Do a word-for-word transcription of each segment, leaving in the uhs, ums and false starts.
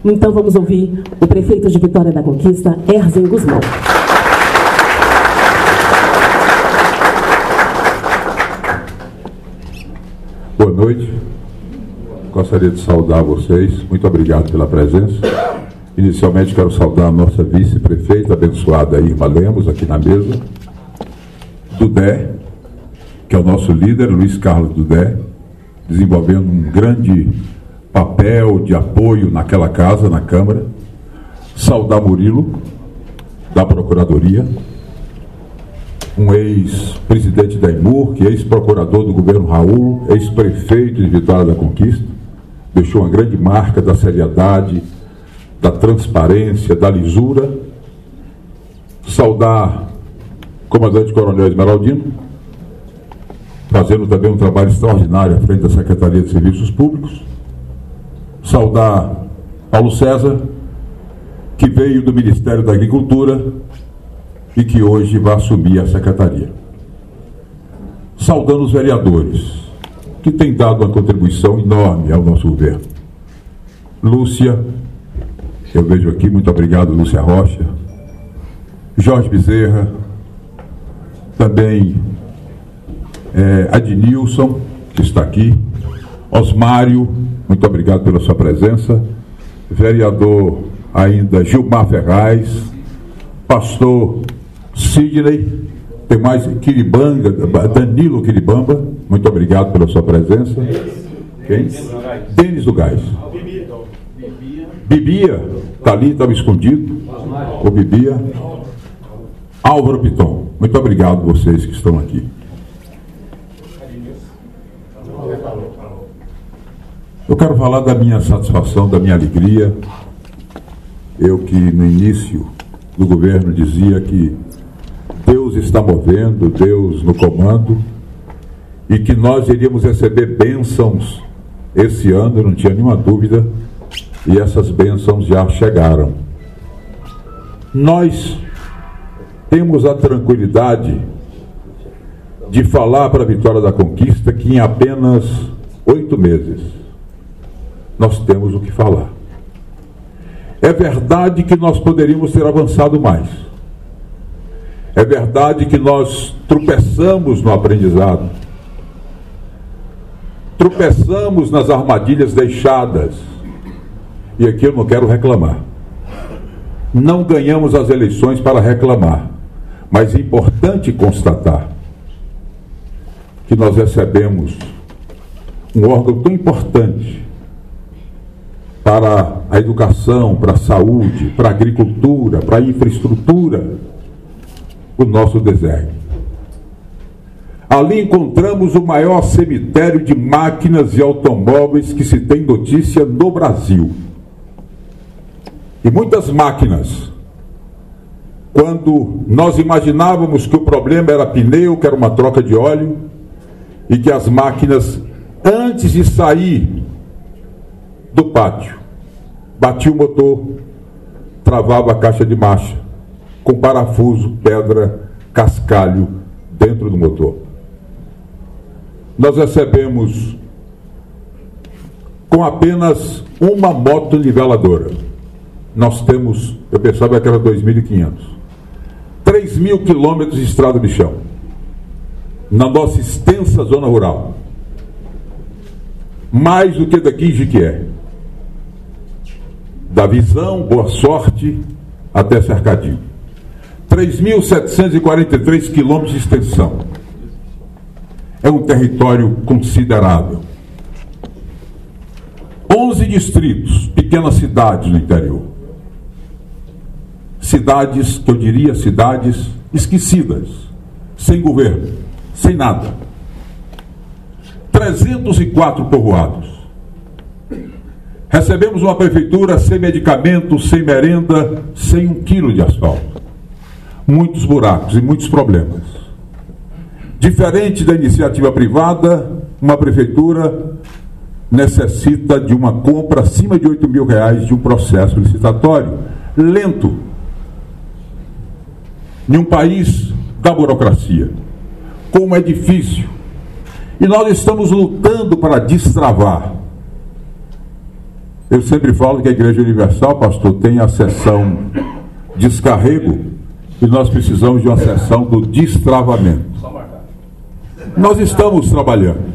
Então vamos ouvir o prefeito de Vitória da Conquista, Herzing Guzmão. Boa noite. Gostaria de saudar vocês. Muito obrigado pela presença. Inicialmente quero saudar a nossa vice-prefeita, abençoada Irma Lemos, aqui na mesa. Dudé, que é o nosso líder, Luiz Carlos Dudé, desenvolvendo um grande papel de apoio naquela casa, na Câmara. Saudar Murilo, da Procuradoria, um ex-presidente da IMURC, ex-procurador do governo Raul, ex-prefeito de Vitória da Conquista, deixou uma grande marca da seriedade, da transparência, da lisura. Saudar o comandante Coronel Esmeraldino, fazendo também um trabalho extraordinário à frente da Secretaria de Serviços Públicos. Saudar Paulo César, que veio do Ministério da Agricultura e que hoje vai assumir a secretaria. Saudando os vereadores, que têm dado uma contribuição enorme ao nosso governo. Lúcia, eu vejo aqui, muito obrigado, Lúcia Rocha. Jorge Bezerra, também é, Adnilson, que está aqui. Osmário, muito obrigado pela sua presença. Vereador ainda Gilmar Ferraz, pastor Sidney, tem mais Quiribanga, Danilo Quiribamba, muito obrigado pela sua presença. Quem? Denis do Gás. Bibia, está ali, estava escondido. O Bibia. Álvaro Piton, muito obrigado vocês que estão aqui. Eu quero falar da minha satisfação, da minha alegria. Eu que no início do governo dizia que Deus está movendo, Deus no comando, e que nós iríamos receber bênçãos esse ano, não tinha nenhuma dúvida, e essas bênçãos já chegaram. Nós temos a tranquilidade de falar para a Vitória da Conquista que em apenas oito meses nós temos o que falar. É verdade que nós poderíamos ter avançado mais. É verdade que nós tropeçamos no aprendizado. Tropeçamos nas armadilhas deixadas. E aqui eu não quero reclamar. Não ganhamos as eleições para reclamar. Mas é importante constatar que nós recebemos um órgão tão importante para a educação, para a saúde, para a agricultura, para a infraestrutura, o nosso deserto. Ali encontramos o maior cemitério de máquinas e automóveis que se tem notícia no Brasil. E muitas máquinas, quando nós imaginávamos que o problema era pneu, que era uma troca de óleo, e que as máquinas, antes de sair do pátio, batia o motor, travava a caixa de marcha, com parafuso, pedra, cascalho dentro do motor. Nós recebemos com apenas uma moto niveladora. Nós temos, eu pensava que era dois mil e quinhentos, três mil quilômetros de estrada de chão, na nossa extensa zona rural. Mais do que daqui em Jiquié. Da Visão, Boa Sorte, até Cercadinho. três mil setecentos e quarenta e três quilômetros de extensão. É um território considerável. onze distritos, pequenas cidades no interior. Cidades, que eu diria, cidades esquecidas, sem governo, sem nada. trezentos e quatro povoados. Recebemos uma prefeitura sem medicamento, sem merenda, sem um quilo de asfalto. Muitos buracos e muitos problemas. Diferente da iniciativa privada, uma prefeitura necessita de uma compra acima de oito mil reais de um processo licitatório lento. Em um país da burocracia. Como é difícil. E nós estamos lutando para destravar. Eu sempre falo que a Igreja Universal, pastor, tem a sessão descarrego e nós precisamos de uma sessão do destravamento. Nós estamos trabalhando.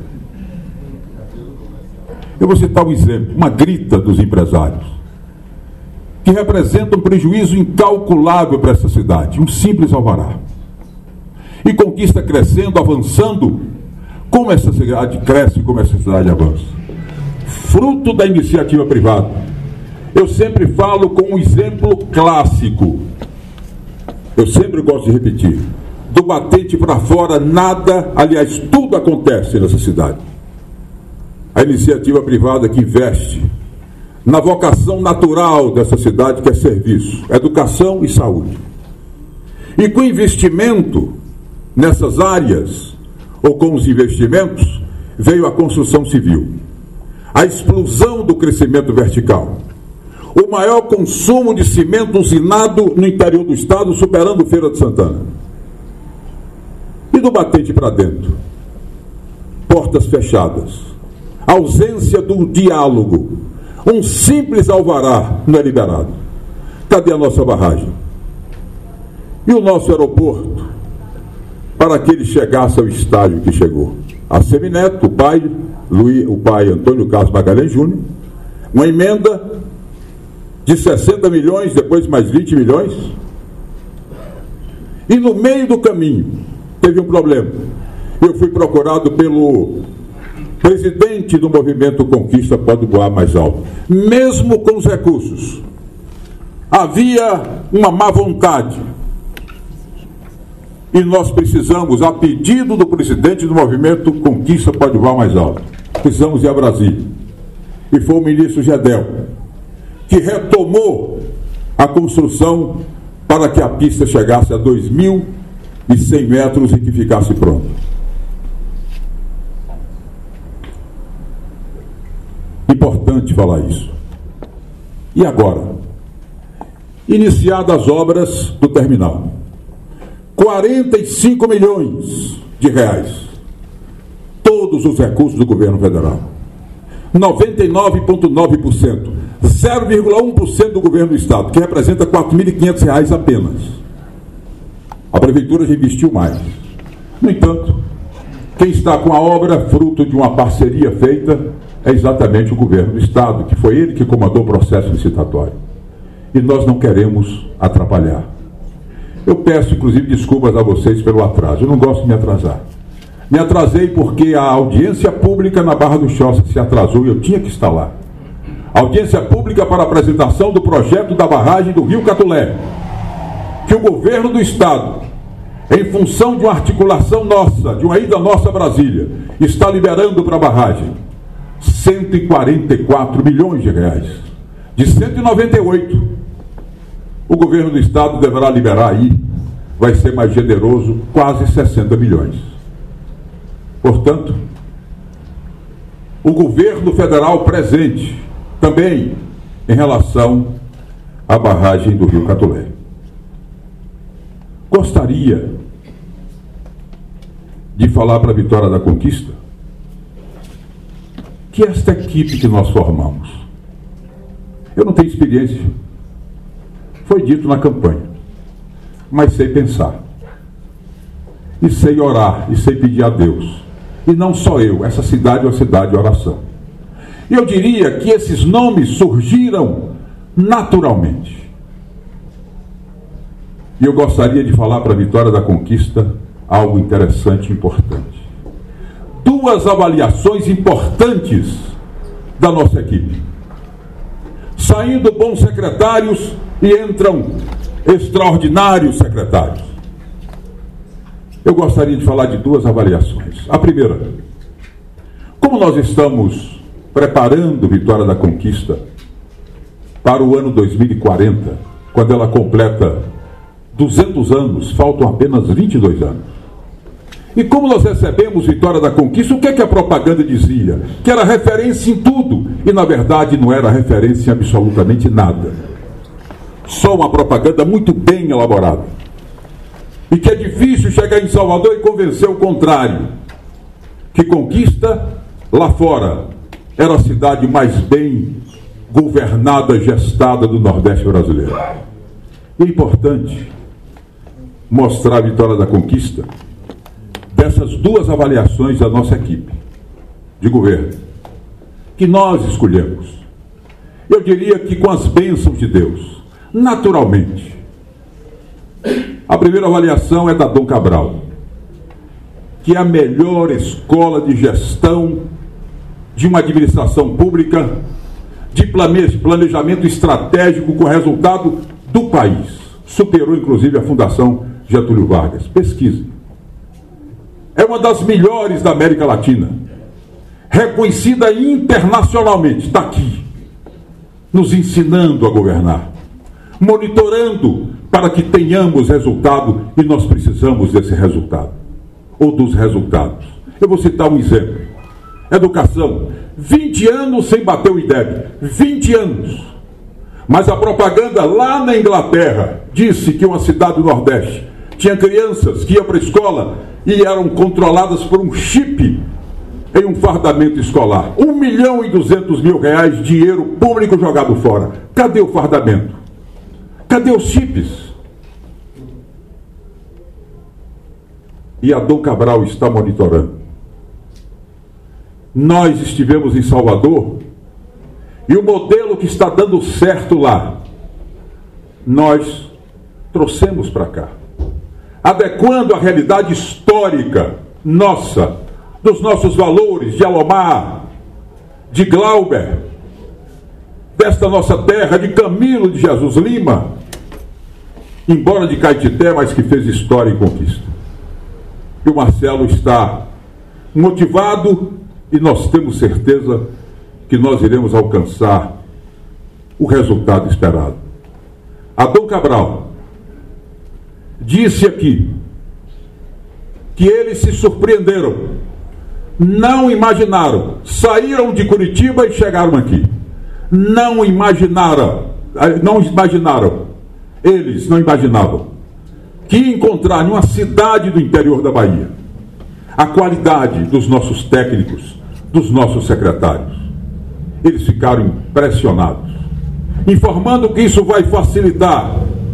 Eu vou citar um exemplo, uma grita dos empresários, que representa um prejuízo incalculável para essa cidade, um simples alvará. E Conquista crescendo, avançando, como essa cidade cresce, como essa cidade avança. Fruto da iniciativa privada. Eu sempre falo com um exemplo clássico. Eu sempre gosto de repetir. Do batente para fora, nada, aliás, tudo acontece nessa cidade. A iniciativa privada que investe na vocação natural dessa cidade, que é serviço, educação e saúde. E com investimento nessas áreas, ou com os investimentos, veio a construção civil. A explosão do crescimento vertical. O maior consumo de cimento usinado no interior do estado, superando Feira de Santana. E do batente para dentro? Portas fechadas. Ausência do diálogo. Um simples alvará não é liberado. Cadê a nossa barragem? E o nosso aeroporto? Para que ele chegasse ao estágio que chegou. A Semineto, o pai, Luiz, o pai Antônio Carlos Magalhães Júnior, uma emenda de sessenta milhões, depois mais vinte milhões. E no meio do caminho teve um problema. Eu fui procurado pelo presidente do movimento Conquista Pode Voar Mais Alto. Mesmo com os recursos, havia uma má vontade. E nós precisamos, a pedido do presidente do movimento Conquista Pode Voar Mais Alto, precisamos ir a Brasília. E foi o ministro Gedel que retomou a construção para que a pista chegasse a dois mil e cem metros e que ficasse pronta. Importante falar isso. E agora? Iniciadas as obras do terminal. quarenta e cinco milhões de reais. Todos os recursos do governo federal. noventa e nove vírgula nove por cento. zero vírgula um por cento do governo do estado, que representa quatro mil e quinhentos reais apenas. A prefeitura já investiu mais. No entanto, quem está com a obra, fruto de uma parceria feita, é exatamente o governo do estado, que foi ele que comandou o processo licitatório. E nós não queremos atrapalhar. Eu peço, inclusive, desculpas a vocês pelo atraso. Eu não gosto de me atrasar. Me atrasei porque a audiência pública na Barra do Choça se atrasou e eu tinha que estar lá. Audiência pública para a apresentação do projeto da barragem do Rio Catulé, que o governo do estado, em função de uma articulação nossa, de uma ida nossa a Brasília, está liberando para a barragem cento e quarenta e quatro milhões de reais. De cento e noventa e oito, o governo do estado deverá liberar aí, vai ser mais generoso, quase sessenta milhões. Portanto, o governo federal presente também em relação à barragem do Rio Catulé. Gostaria de falar para a Vitória da Conquista que esta equipe que nós formamos, eu não tenho experiência, foi dito na campanha, mas sei pensar, e sei orar, e sei pedir a Deus, e não só eu, essa cidade é uma cidade de oração. E eu diria que esses nomes surgiram naturalmente. E eu gostaria de falar para a Vitória da Conquista algo interessante e importante. Duas avaliações importantes da nossa equipe. Saindo bons secretários e entram extraordinários secretários. Eu gostaria de falar de duas avaliações. A primeira, como nós estamos preparando Vitória da Conquista para o ano dois mil e quarenta, quando ela completa duzentos anos, faltam apenas vinte e dois anos. E como nós recebemos Vitória da Conquista, o que é que a propaganda dizia? Que era referência em tudo, e na verdade não era referência em absolutamente nada. Só uma propaganda muito bem elaborada. E que é difícil chegar em Salvador e convencer o contrário. Que Conquista, lá fora, era a cidade mais bem governada, gestada do Nordeste brasileiro. É importante mostrar a vitória da conquista dessas duas avaliações da nossa equipe de governo, que nós escolhemos. Eu diria que com as bênçãos de Deus, naturalmente. A primeira avaliação é da Dom Cabral, que é a melhor escola de gestão de uma administração pública, de planejamento estratégico com resultado do país. Superou, inclusive, a Fundação Getúlio Vargas. Pesquise. É uma das melhores da América Latina, reconhecida internacionalmente. Está aqui, nos ensinando a governar, monitorando para que tenhamos resultado, e nós precisamos desse resultado, ou dos resultados. Eu vou citar um exemplo. Educação, vinte anos sem bater o I D E B, vinte anos. Mas a propaganda lá na Inglaterra disse que uma cidade do Nordeste tinha crianças que iam para a escola e eram controladas por um chip em um fardamento escolar. Um milhão e duzentos mil reais, dinheiro público jogado fora. Cadê o fardamento? Cadê os chips? E a Dom Cabral está monitorando. Nós estivemos em Salvador e o modelo que está dando certo lá, nós trouxemos para cá, adequando a realidade histórica nossa, dos nossos valores, de Alomar, de Glauber, desta nossa terra, de Camilo de Jesus Lima, embora de Caetité, mas que fez história e conquista. E o Marcelo está motivado e nós temos certeza que nós iremos alcançar o resultado esperado. A Dom Cabral disse aqui que eles se surpreenderam, não imaginaram, saíram de Curitiba e chegaram aqui. Não imaginaram, não imaginaram, eles não imaginavam que encontrar em uma cidade do interior da Bahia a qualidade dos nossos técnicos, dos nossos secretários. Eles ficaram impressionados, informando que isso vai facilitar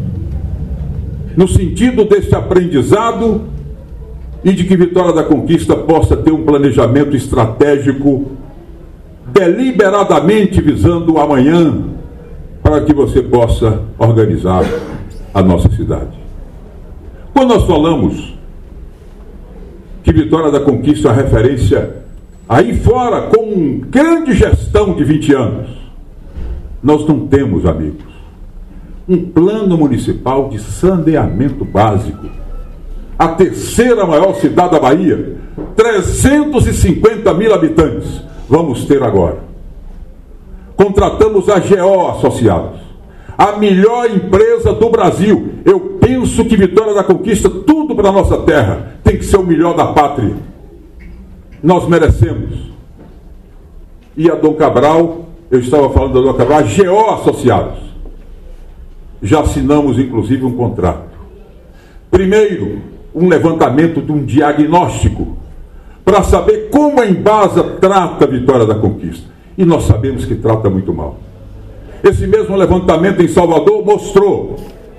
no sentido desse aprendizado e de que Vitória da Conquista possa ter um planejamento estratégico deliberadamente visando o amanhã, para que você possa organizar a nossa cidade. Quando nós falamos que Vitória da Conquista é a referência aí fora com uma grande gestão de vinte anos, nós não temos, amigos, um plano municipal de saneamento básico. A terceira maior cidade da Bahia, trezentos e cinquenta mil habitantes, vamos ter agora. Contratamos a G O Associados, a melhor empresa do Brasil. Eu penso que Vitória da Conquista, tudo para a nossa terra, tem que ser o melhor da pátria. Nós merecemos. E a Dom Cabral, eu estava falando da Dom Cabral, a G O Associados. Já assinamos, inclusive, um contrato. Primeiro, um levantamento de um diagnóstico para saber como a Embasa trata a Vitória da Conquista. E nós sabemos que trata muito mal. Esse mesmo levantamento em Salvador mostrou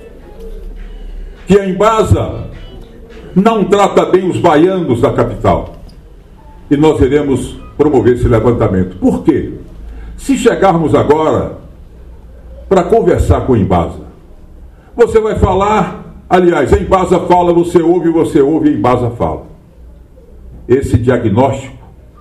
que a Embasa não trata bem os baianos da capital. E nós iremos promover esse levantamento. Por quê? Se chegarmos agora para conversar com a Embasa, você vai falar, aliás, a Embasa fala, você ouve, você ouve, a Embasa fala. Esse diagnóstico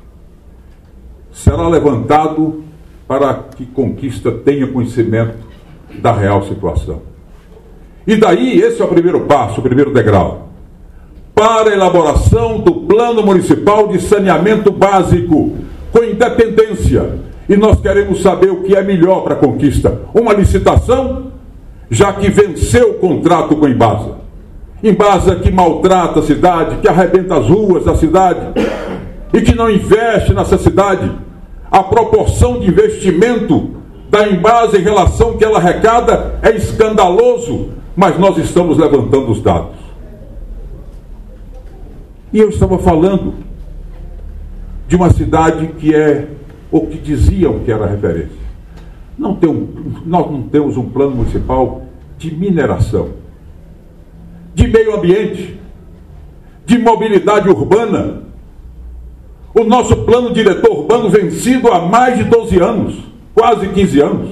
será levantado para que Conquista tenha conhecimento da real situação. E daí, esse é o primeiro passo, o primeiro degrau, para a elaboração do Plano Municipal de Saneamento Básico, com independência. E nós queremos saber o que é melhor para a Conquista. Uma licitação, já que venceu o contrato com a Embasa. Embasa que maltrata a cidade, que arrebenta as ruas da cidade e que não investe nessa cidade. A proporção de investimento da Embasa em relação ao que ela arrecada é escandaloso, mas nós estamos levantando os dados. E eu estava falando de uma cidade que é, ou que diziam que era referência. não tem um, nós não temos um plano municipal de mineração, de meio ambiente, de mobilidade urbana. O nosso plano diretor urbano vencido há mais de doze anos, quase quinze anos.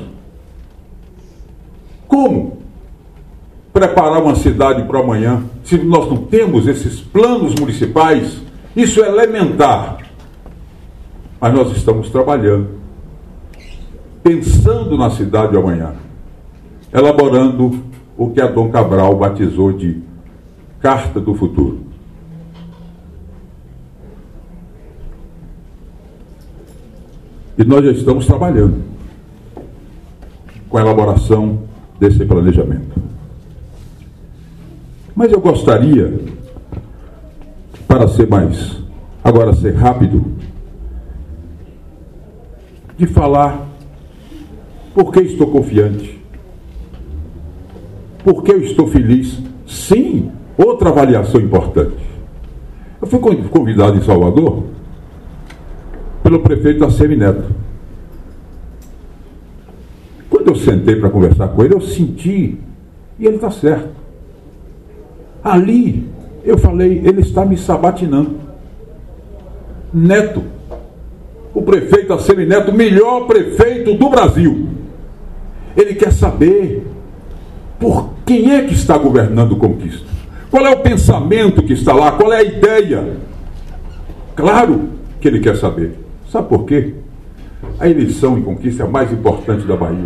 Como preparar uma cidade para amanhã se nós não temos esses planos municipais? Isso é elementar. Mas nós estamos trabalhando, pensando na cidade de amanhã, elaborando o que a Dom Cabral batizou de Carta do Futuro. E nós já estamos trabalhando com a elaboração desse planejamento. Mas eu gostaria, para ser mais, agora ser rápido, de falar por que estou confiante, por que eu estou feliz. Sim, outra avaliação importante. Eu fui convidado em Salvador pelo prefeito Assemineto. Quando eu sentei para conversar com ele, eu senti, e ele está certo. Ali, eu falei, ele está me sabatinando. Neto, o prefeito Assemineto, o melhor prefeito do Brasil. Ele quer saber por quem é que está governando Conquista. Qual é o pensamento que está lá? Qual é a ideia? Claro que ele quer saber. Sabe por quê? A eleição em Conquista é a mais importante da Bahia.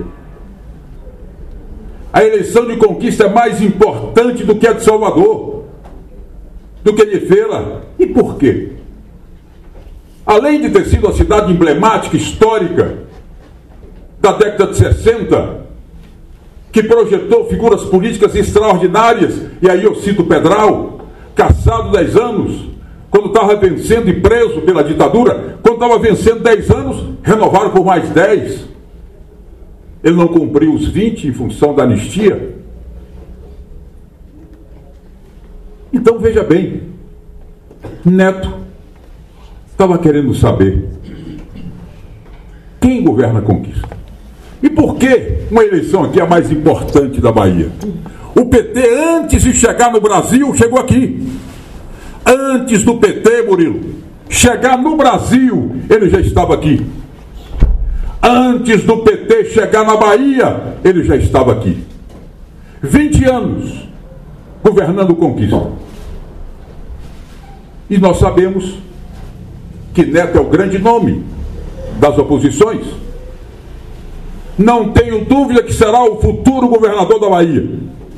A eleição de Conquista é mais importante do que a de Salvador, do que a de Feira. E por quê? Além de ter sido a cidade emblemática, histórica, da década de sessenta, que projetou figuras políticas extraordinárias, e aí eu cito Pedral, caçado dez anos, quando estava vencendo e preso pela ditadura, quando estava vencendo dez anos, renovaram por mais dez. Ele não cumpriu os vinte em função da anistia. Então veja bem, Neto estava querendo saber quem governa a Conquista. E por que uma eleição aqui é a mais importante da Bahia? O P T, antes de chegar no Brasil, chegou aqui. Antes do P T, Murilo, chegar no Brasil, ele já estava aqui. Antes do P T chegar na Bahia, ele já estava aqui. vinte anos governando Conquista. E nós sabemos que Neto é o grande nome das oposições. Não tenho dúvida que será o futuro governador da Bahia.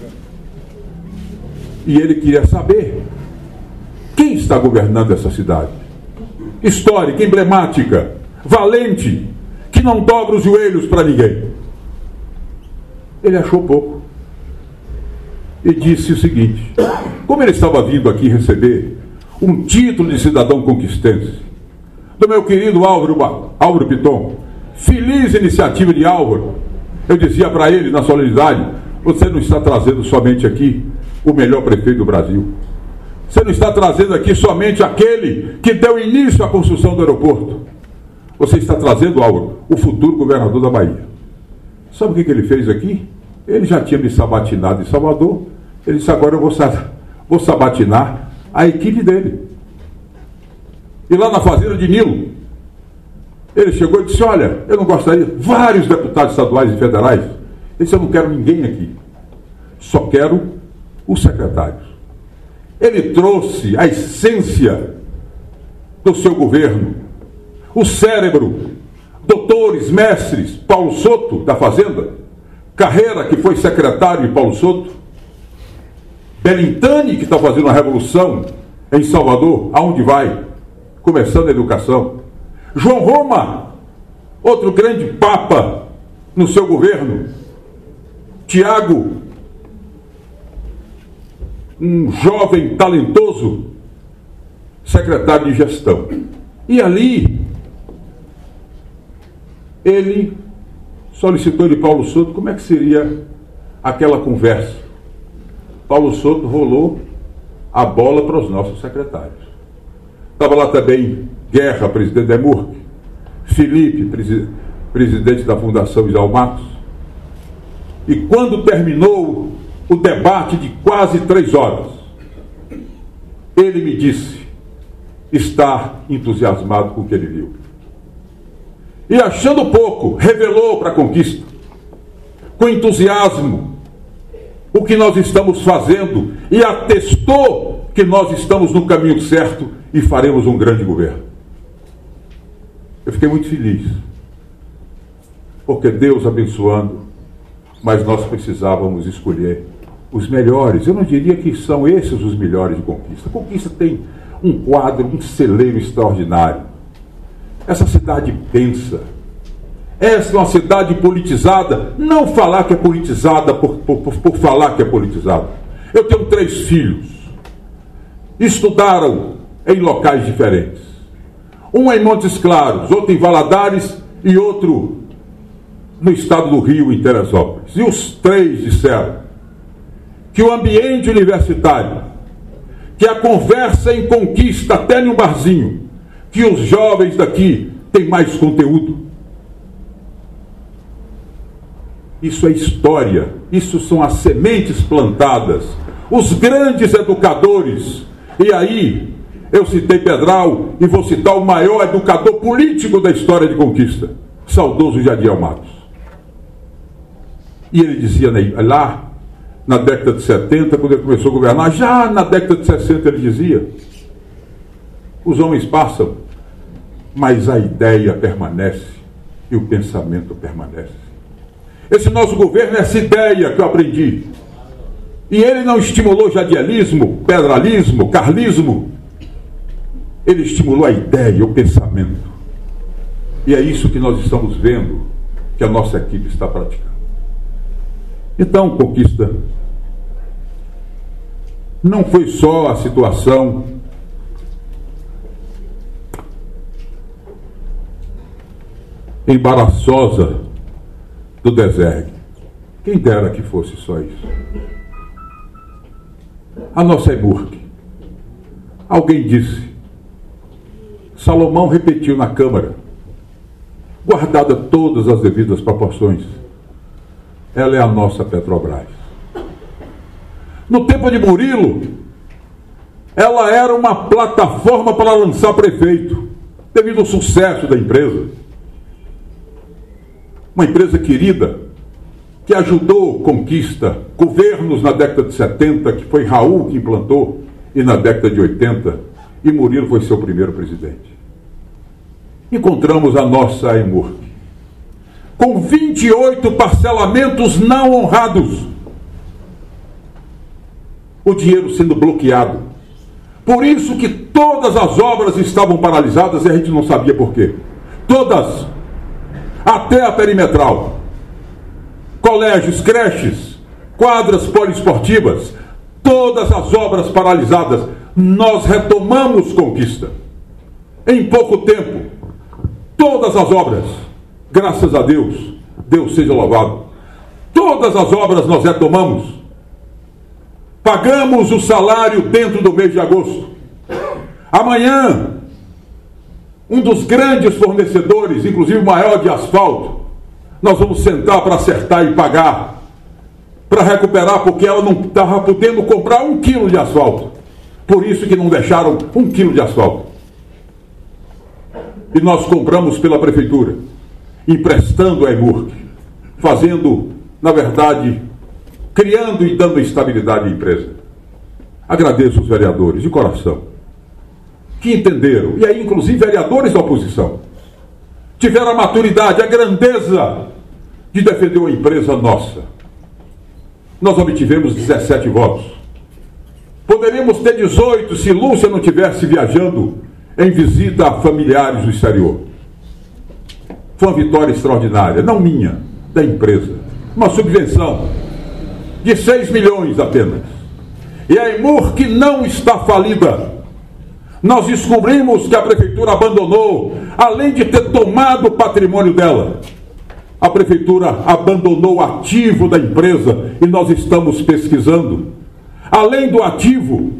E ele queria saber quem está governando essa cidade. Histórica, emblemática, valente, que não dobra os joelhos para ninguém. Ele achou pouco e disse o seguinte: como ele estava vindo aqui receber um título de cidadão conquistense do meu querido Álvaro, Álvaro Piton, feliz iniciativa de Álvaro, eu dizia para ele na solenidade: você não está trazendo somente aqui o melhor prefeito do Brasil, você não está trazendo aqui somente aquele que deu início à construção do aeroporto, você está trazendo, Álvaro, o futuro governador da Bahia. Sabe o que, que ele fez aqui? Ele já tinha me sabatinado em Salvador. Ele disse: agora eu vou, vou sabatinar a equipe dele. E lá na fazenda de Nilo, ele chegou e disse: olha, eu não gostaria, vários deputados estaduais e federais. Ele disse: eu não quero ninguém aqui, só quero os secretários. Ele trouxe a essência do seu governo, o cérebro, doutores, mestres, Paulo Soto, da Fazenda, Carreira, que foi secretário de Paulo Soto, Belintani, que está fazendo a revolução em Salvador, aonde vai, começando a educação, João Roma, outro grande papa no seu governo, Tiago, um jovem talentoso secretário de gestão. E ali ele solicitou de Paulo Soto como é que seria aquela conversa. Paulo Soto rolou a bola para os nossos secretários. Estava lá também Guerra, presidente da EMURC, Felipe, presidente da Fundação Vidal Matos, e quando terminou o debate de quase três horas, ele me disse estar entusiasmado com o que ele viu. E achando pouco, revelou para a Conquista, com entusiasmo, o que nós estamos fazendo e atestou que nós estamos no caminho certo e faremos um grande governo. Eu fiquei muito feliz, porque Deus abençoando, mas nós precisávamos escolher os melhores. Eu não diria que são esses os melhores de Conquista. A Conquista tem um quadro, um celeiro extraordinário. Essa cidade pensa. Essa é uma cidade politizada. Não falar que é politizada por, por, por falar que é politizada. Eu tenho três filhos. Estudaram em locais diferentes. Um em Montes Claros, outro em Valadares e outro no estado do Rio, em Teresópolis. E os três disseram que o ambiente universitário, que a conversa em Conquista, até num barzinho, que os jovens daqui têm mais conteúdo. Isso é história, isso são as sementes plantadas, os grandes educadores. E aí, eu citei Pedral e vou citar o maior educador político da história de Conquista, saudoso Jadiel Matos. E ele dizia lá, na década de setenta, quando ele começou a governar, já na década de sessenta ele dizia: os homens passam, mas a ideia permanece e o pensamento permanece. Esse nosso governo é essa ideia que eu aprendi. E ele não estimulou jadielismo, pedralismo, carlismo. Ele estimulou a ideia, o pensamento. E é isso que nós estamos vendo que a nossa equipe está praticando. Então, Conquista, não foi só a situação embaraçosa do Desergue. Quem dera que fosse só isso. A nossa EMURC. Alguém disse, Salomão repetiu na Câmara, guardada todas as devidas proporções, ela é a nossa Petrobras. No tempo de Murilo, ela era uma plataforma para lançar prefeito, devido ao sucesso da empresa. Uma empresa querida, que ajudou Conquista, governos na década de setenta, que foi Raul que implantou, e na década de oitenta, e Murilo foi seu primeiro presidente. Encontramos a nossa EMURC, com vinte e oito parcelamentos não honrados, o dinheiro sendo bloqueado. Por isso que todas as obras estavam paralisadas e a gente não sabia por quê. Todas, até a perimetral. Colégios, creches, quadras poliesportivas, todas as obras paralisadas. Nós retomamos Conquista. Em pouco tempo, todas as obras, graças a Deus, Deus seja louvado, todas as obras nós retomamos. Pagamos o salário dentro do mês de agosto. Amanhã, um dos grandes fornecedores, inclusive o maior de asfalto, nós vamos sentar para acertar e pagar, para recuperar, porque ela não estava podendo comprar um quilo de asfalto. Por isso que não deixaram um quilo de asfalto. E nós compramos pela prefeitura, emprestando a EMURC, fazendo, na verdade, criando e dando estabilidade à empresa. Agradeço os vereadores, de coração, que entenderam, e aí inclusive vereadores da oposição, tiveram a maturidade, a grandeza de defender uma empresa nossa. Nós obtivemos dezessete votos. Poderíamos ter dezoito se Lúcia não estivesse viajando em visita a familiares do exterior. Foi uma vitória extraordinária, não minha, da empresa. Uma subvenção de seis milhões apenas. E a EMURC não está falida. Nós descobrimos que a prefeitura abandonou, além de ter tomado o patrimônio dela, a prefeitura abandonou o ativo da empresa e nós estamos pesquisando. Além do ativo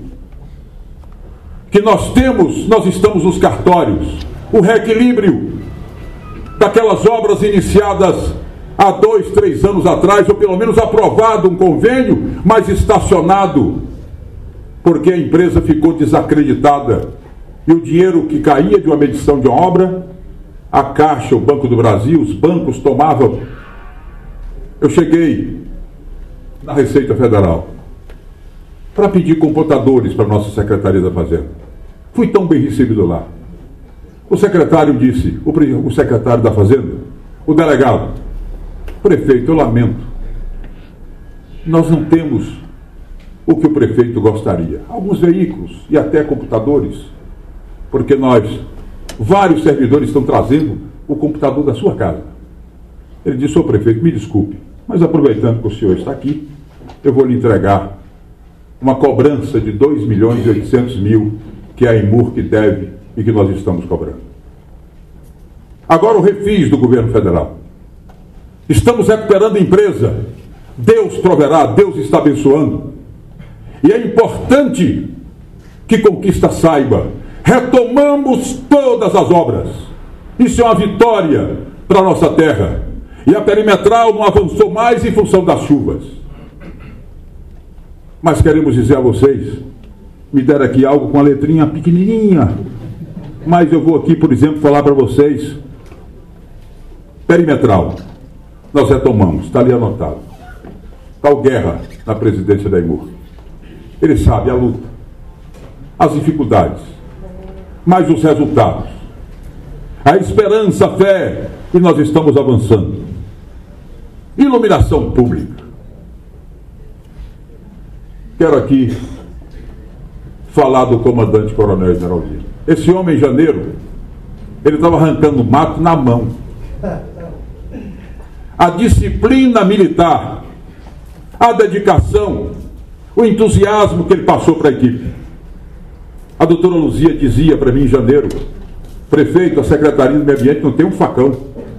que nós temos, nós estamos nos cartórios. O reequilíbrio daquelas obras iniciadas há dois, três anos atrás, ou pelo menos aprovado um convênio, mas estacionado, porque a empresa ficou desacreditada. E o dinheiro que caía de uma medição de uma obra, a Caixa, o Banco do Brasil, os bancos tomavam. Eu cheguei na Receita Federal para pedir computadores para a nossa Secretaria da Fazenda. Fui tão bem recebido lá. O secretário disse, o, o secretário da Fazenda, o delegado, prefeito, eu lamento, nós não temos o que o prefeito gostaria. Alguns veículos e até computadores, porque nós, vários servidores estão trazendo o computador da sua casa. Ele disse, ô prefeito, me desculpe, mas aproveitando que o senhor está aqui, eu vou lhe entregar uma cobrança de dois milhões e oitocentos mil que é a Imur que deve e que nós estamos cobrando. Agora o refis do governo federal. Estamos recuperando a empresa. Deus proverá, Deus está abençoando. E é importante que Conquista saiba, retomamos todas as obras. Isso é uma vitória para a nossa terra. E a perimetral não avançou mais em função das chuvas. Mas queremos dizer a vocês, me deram aqui algo com a letrinha pequenininha, mas eu vou aqui, por exemplo, falar para vocês, perimetral, nós retomamos, está ali anotado. Está o Guerra na presidência da Imur. Ele sabe a luta, as dificuldades, mas os resultados, a esperança, a fé, e nós estamos avançando. Iluminação pública. Quero aqui falar do comandante Coronel Esmeraldino. Esse homem, em janeiro, ele estava arrancando mato na mão. A disciplina militar, a dedicação, o entusiasmo que ele passou para a equipe. A doutora Luzia dizia para mim em janeiro, prefeito, a Secretaria do Meio Ambiente não tem um facão.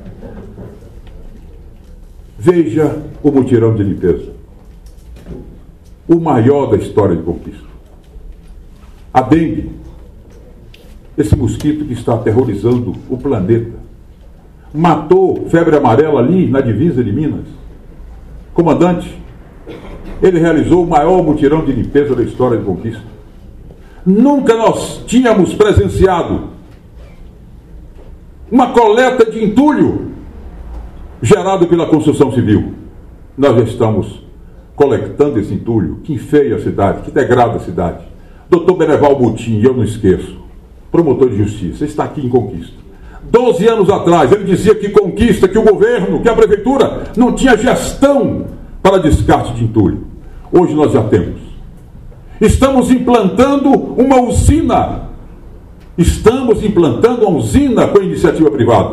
Veja o mutirão de limpeza. O maior da história de Conquista. A dengue, esse mosquito que está aterrorizando o planeta, matou febre amarela ali na divisa de Minas. Comandante, ele realizou o maior mutirão de limpeza da história de Conquista. Nunca nós tínhamos presenciado uma coleta de entulho gerado pela construção civil. Nós já estamos coletando esse entulho que enfeia a cidade, que degrada a cidade. doutor Beneval Butim, eu não esqueço, promotor de justiça, está aqui em Conquista. Doze anos atrás, ele dizia que Conquista, que o governo, que a prefeitura não tinha gestão para descarte de entulho. Hoje nós já temos. Estamos implantando uma usina. Estamos implantando uma usina com iniciativa privada.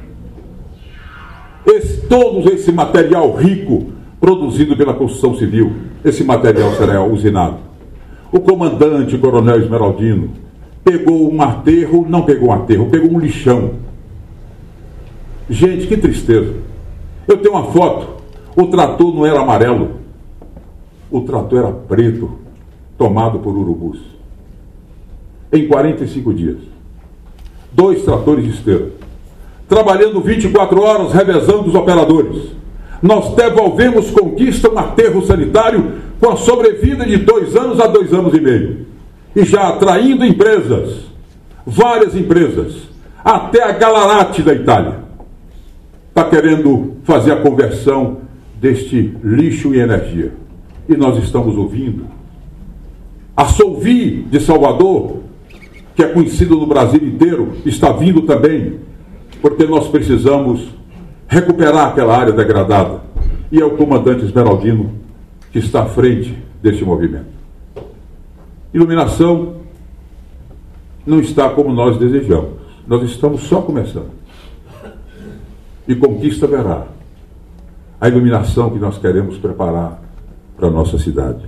Esse, todo esse material rico produzido pela construção civil, esse material será usinado. O comandante, o Coronel Esmeraldino, pegou um aterro, não pegou um aterro, pegou um lixão. Gente, que tristeza. Eu tenho uma foto, o trator não era amarelo, o trator era preto, tomado por urubus. Em quarenta e cinco dias. Dois tratores de esteira. Trabalhando vinte e quatro horas, revezando os operadores. Nós devolvemos Conquista um aterro sanitário com a sobrevida de dois anos a dois anos e meio. E já atraindo empresas, várias empresas, até a Galarate da Itália, está querendo fazer a conversão deste lixo em energia. E nós estamos ouvindo. A Solvi de Salvador, que é conhecido no Brasil inteiro, está vindo também, porque nós precisamos recuperar aquela área degradada. E é o comandante Esmeraldino que está à frente deste movimento. Iluminação não está como nós desejamos. Nós estamos só começando. E Conquista verá a iluminação que nós queremos preparar para a nossa cidade.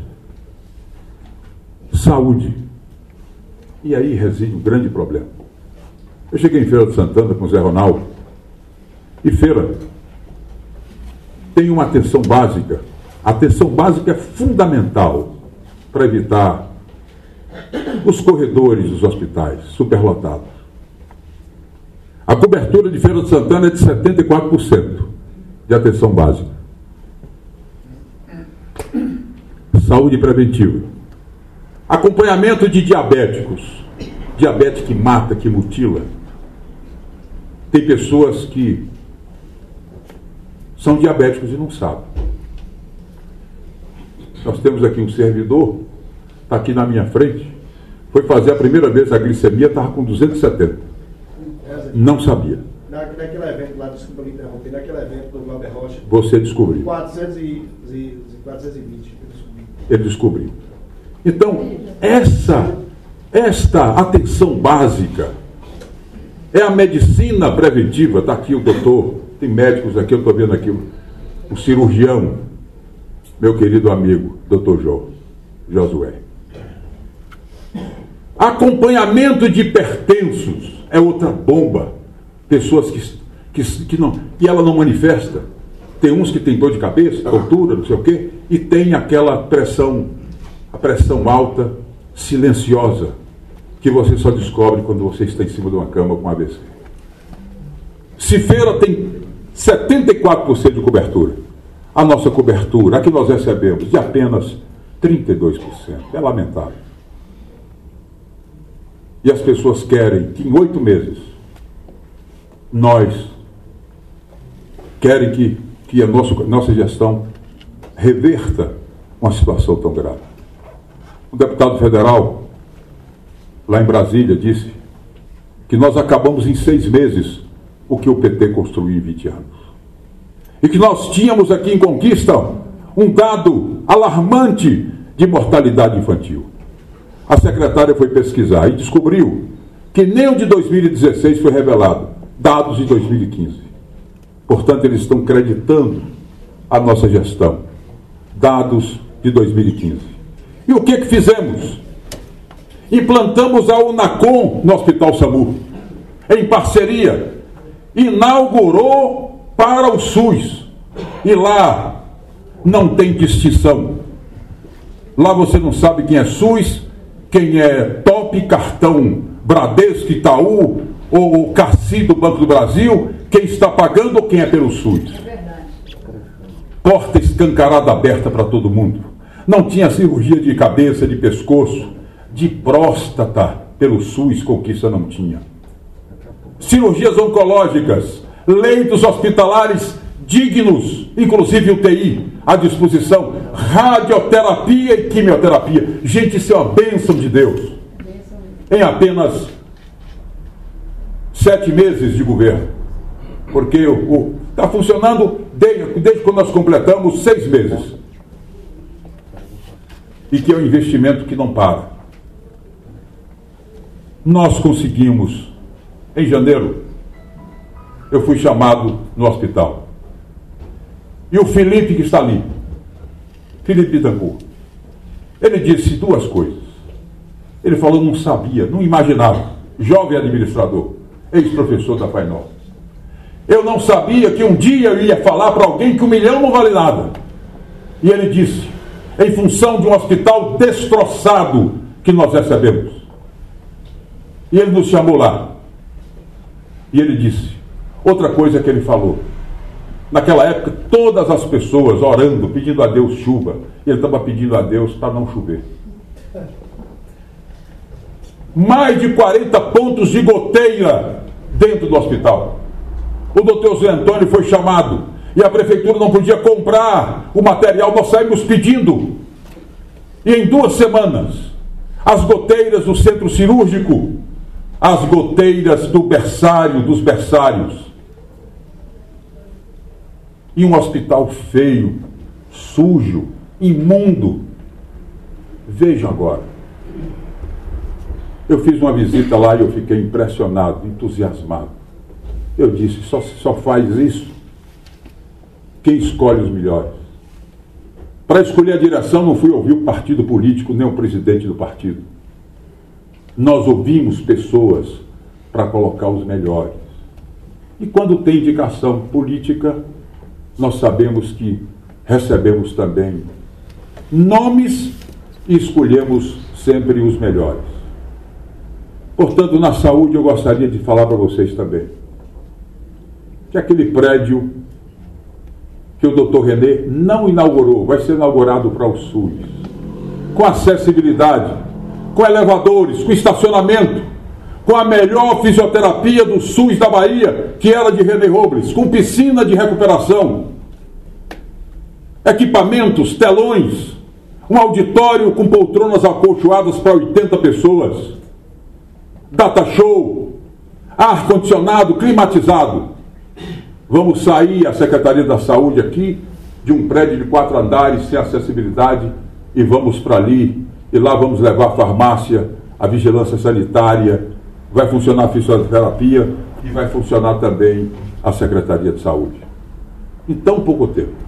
Saúde. E aí reside um grande problema. Eu cheguei em Feira de Santana com o Zé Ronaldo. E Feira tem uma atenção básica. A atenção básica é fundamental para evitar os corredores dos hospitais superlotados. A cobertura de Feira de Santana é de setenta e quatro por cento de atenção básica. Saúde preventiva. Acompanhamento de diabéticos. Diabetes que mata, que mutila. Tem pessoas que são diabéticos e não sabem. Nós temos aqui um servidor, está aqui na minha frente, foi fazer a primeira vez a glicemia, estava com duzentos e setenta. Não sabia. Na, naquele evento lá, desculpa me interromper, naquele evento do Glauber Rocha. Você descobriu. quatrocentos e vinte. Ele descobriu. Então, essa, esta atenção básica é a medicina preventiva. Está aqui o doutor, tem médicos aqui, eu estou vendo aqui o, o cirurgião, meu querido amigo, doutor Jo, Josué. Acompanhamento de hipertensos é outra bomba. Pessoas que, que, que não, e ela não manifesta. Tem uns que tem dor de cabeça, altura, não sei o quê, e tem aquela pressão, a pressão alta, silenciosa, que você só descobre quando você está em cima de uma cama com A V C. Cifeira tem setenta e quatro por cento de cobertura. A nossa cobertura, a que nós recebemos, de apenas trinta e dois por cento. É lamentável. E as pessoas querem que em oito meses nós querem que, que a nossa, nossa gestão reverta uma situação tão grave. O deputado federal, lá em Brasília, disse que nós acabamos em seis meses o que o P T construiu em vinte anos. E que nós tínhamos aqui em Conquista um dado alarmante de mortalidade infantil. A secretária foi pesquisar e descobriu que nem o de dois mil e dezesseis foi revelado, dados de dois mil e quinze. Portanto, eles estão creditando a nossa gestão, dados de dois mil e quinze. E o que que fizemos? Implantamos a Unacom no Hospital SAMU, em parceria, inaugurou para o SUS. E lá não tem distinção. Lá você não sabe quem é SUS, quem é Top, Cartão Bradesco, Itaú, ou o Cassi do Banco do Brasil, quem está pagando ou quem é pelo SUS. É verdade. Porta escancarada aberta para todo mundo. Não tinha cirurgia de cabeça, de pescoço, de próstata pelo SUS, Conquista não tinha. Cirurgias oncológicas, leitos hospitalares dignos, inclusive U T I à disposição, radioterapia e quimioterapia. Gente, isso é uma bênção de Deus. Em apenas sete meses de governo. Porque está funcionando desde, desde quando nós completamos seis meses. E que é um investimento que não para. Nós conseguimos, em janeiro, eu fui chamado no hospital. E o Felipe, que está ali, Felipe Bittencourt, ele disse duas coisas. Ele falou, não sabia, não imaginava. Jovem administrador, ex-professor da Fainol. Eu não sabia que um dia eu ia falar para alguém que um milhão não vale nada. E ele disse, em função de um hospital destroçado que nós recebemos. E ele nos chamou lá. E ele disse, outra coisa que ele falou. Naquela época, todas as pessoas orando, pedindo a Deus chuva. E ele estava pedindo a Deus para não chover. Mais de quarenta pontos de goteira dentro do hospital. O doutor Zé Antônio foi chamado e a prefeitura não podia comprar o material, nós saímos pedindo. E em duas semanas, as goteiras do centro cirúrgico, as goteiras do berçário, dos berçários. E um hospital feio, sujo, imundo. Vejam agora. Eu fiz uma visita lá e eu fiquei impressionado, entusiasmado. Eu disse, só, só faz isso quem escolhe os melhores. Para escolher a direção não fui ouvir o partido político, nem o presidente do partido. Nós ouvimos pessoas para colocar os melhores. E quando tem indicação política, nós sabemos que recebemos também nomes e escolhemos sempre os melhores. Portanto, na saúde eu gostaria de falar para vocês também. que aquele prédio que o doutor René não inaugurou, vai ser inaugurado para o SUS, com acessibilidade, com elevadores, com estacionamento, com a melhor fisioterapia do SUS da Bahia, que era de René Robles, com piscina de recuperação, equipamentos, telões, um auditório com poltronas acolchoadas para oitenta pessoas, data show, ar-condicionado, climatizado. Vamos sair, a Secretaria da Saúde aqui, de um prédio de quatro andares, sem acessibilidade, e vamos para ali, e lá vamos levar a farmácia, a vigilância sanitária, vai funcionar a fisioterapia e vai funcionar também a Secretaria de Saúde. Em tão pouco tempo.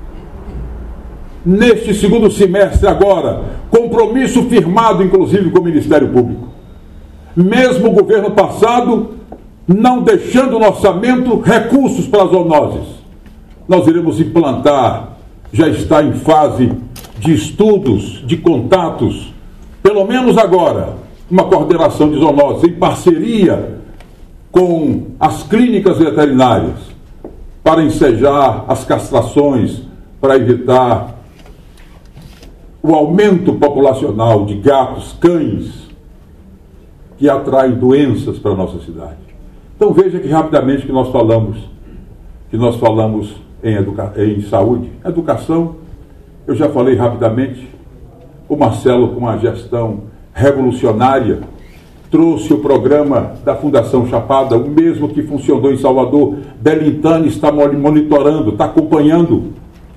Neste segundo semestre agora, compromisso firmado inclusive com o Ministério Público. Mesmo o governo passado não deixando no orçamento recursos para as zoonoses. Nós iremos implantar, já está em fase de estudos, de contatos, pelo menos agora, uma coordenação de zoonoses em parceria com as clínicas veterinárias para ensejar as castrações, para evitar o aumento populacional de gatos, cães, que atraem doenças para a nossa cidade. Então veja que rapidamente que nós falamos, que nós falamos em, educa- em saúde, educação, eu já falei rapidamente, o Marcelo com uma gestão revolucionária, trouxe o programa da Fundação Chapada, o mesmo que funcionou em Salvador. Belintani está monitorando, está acompanhando.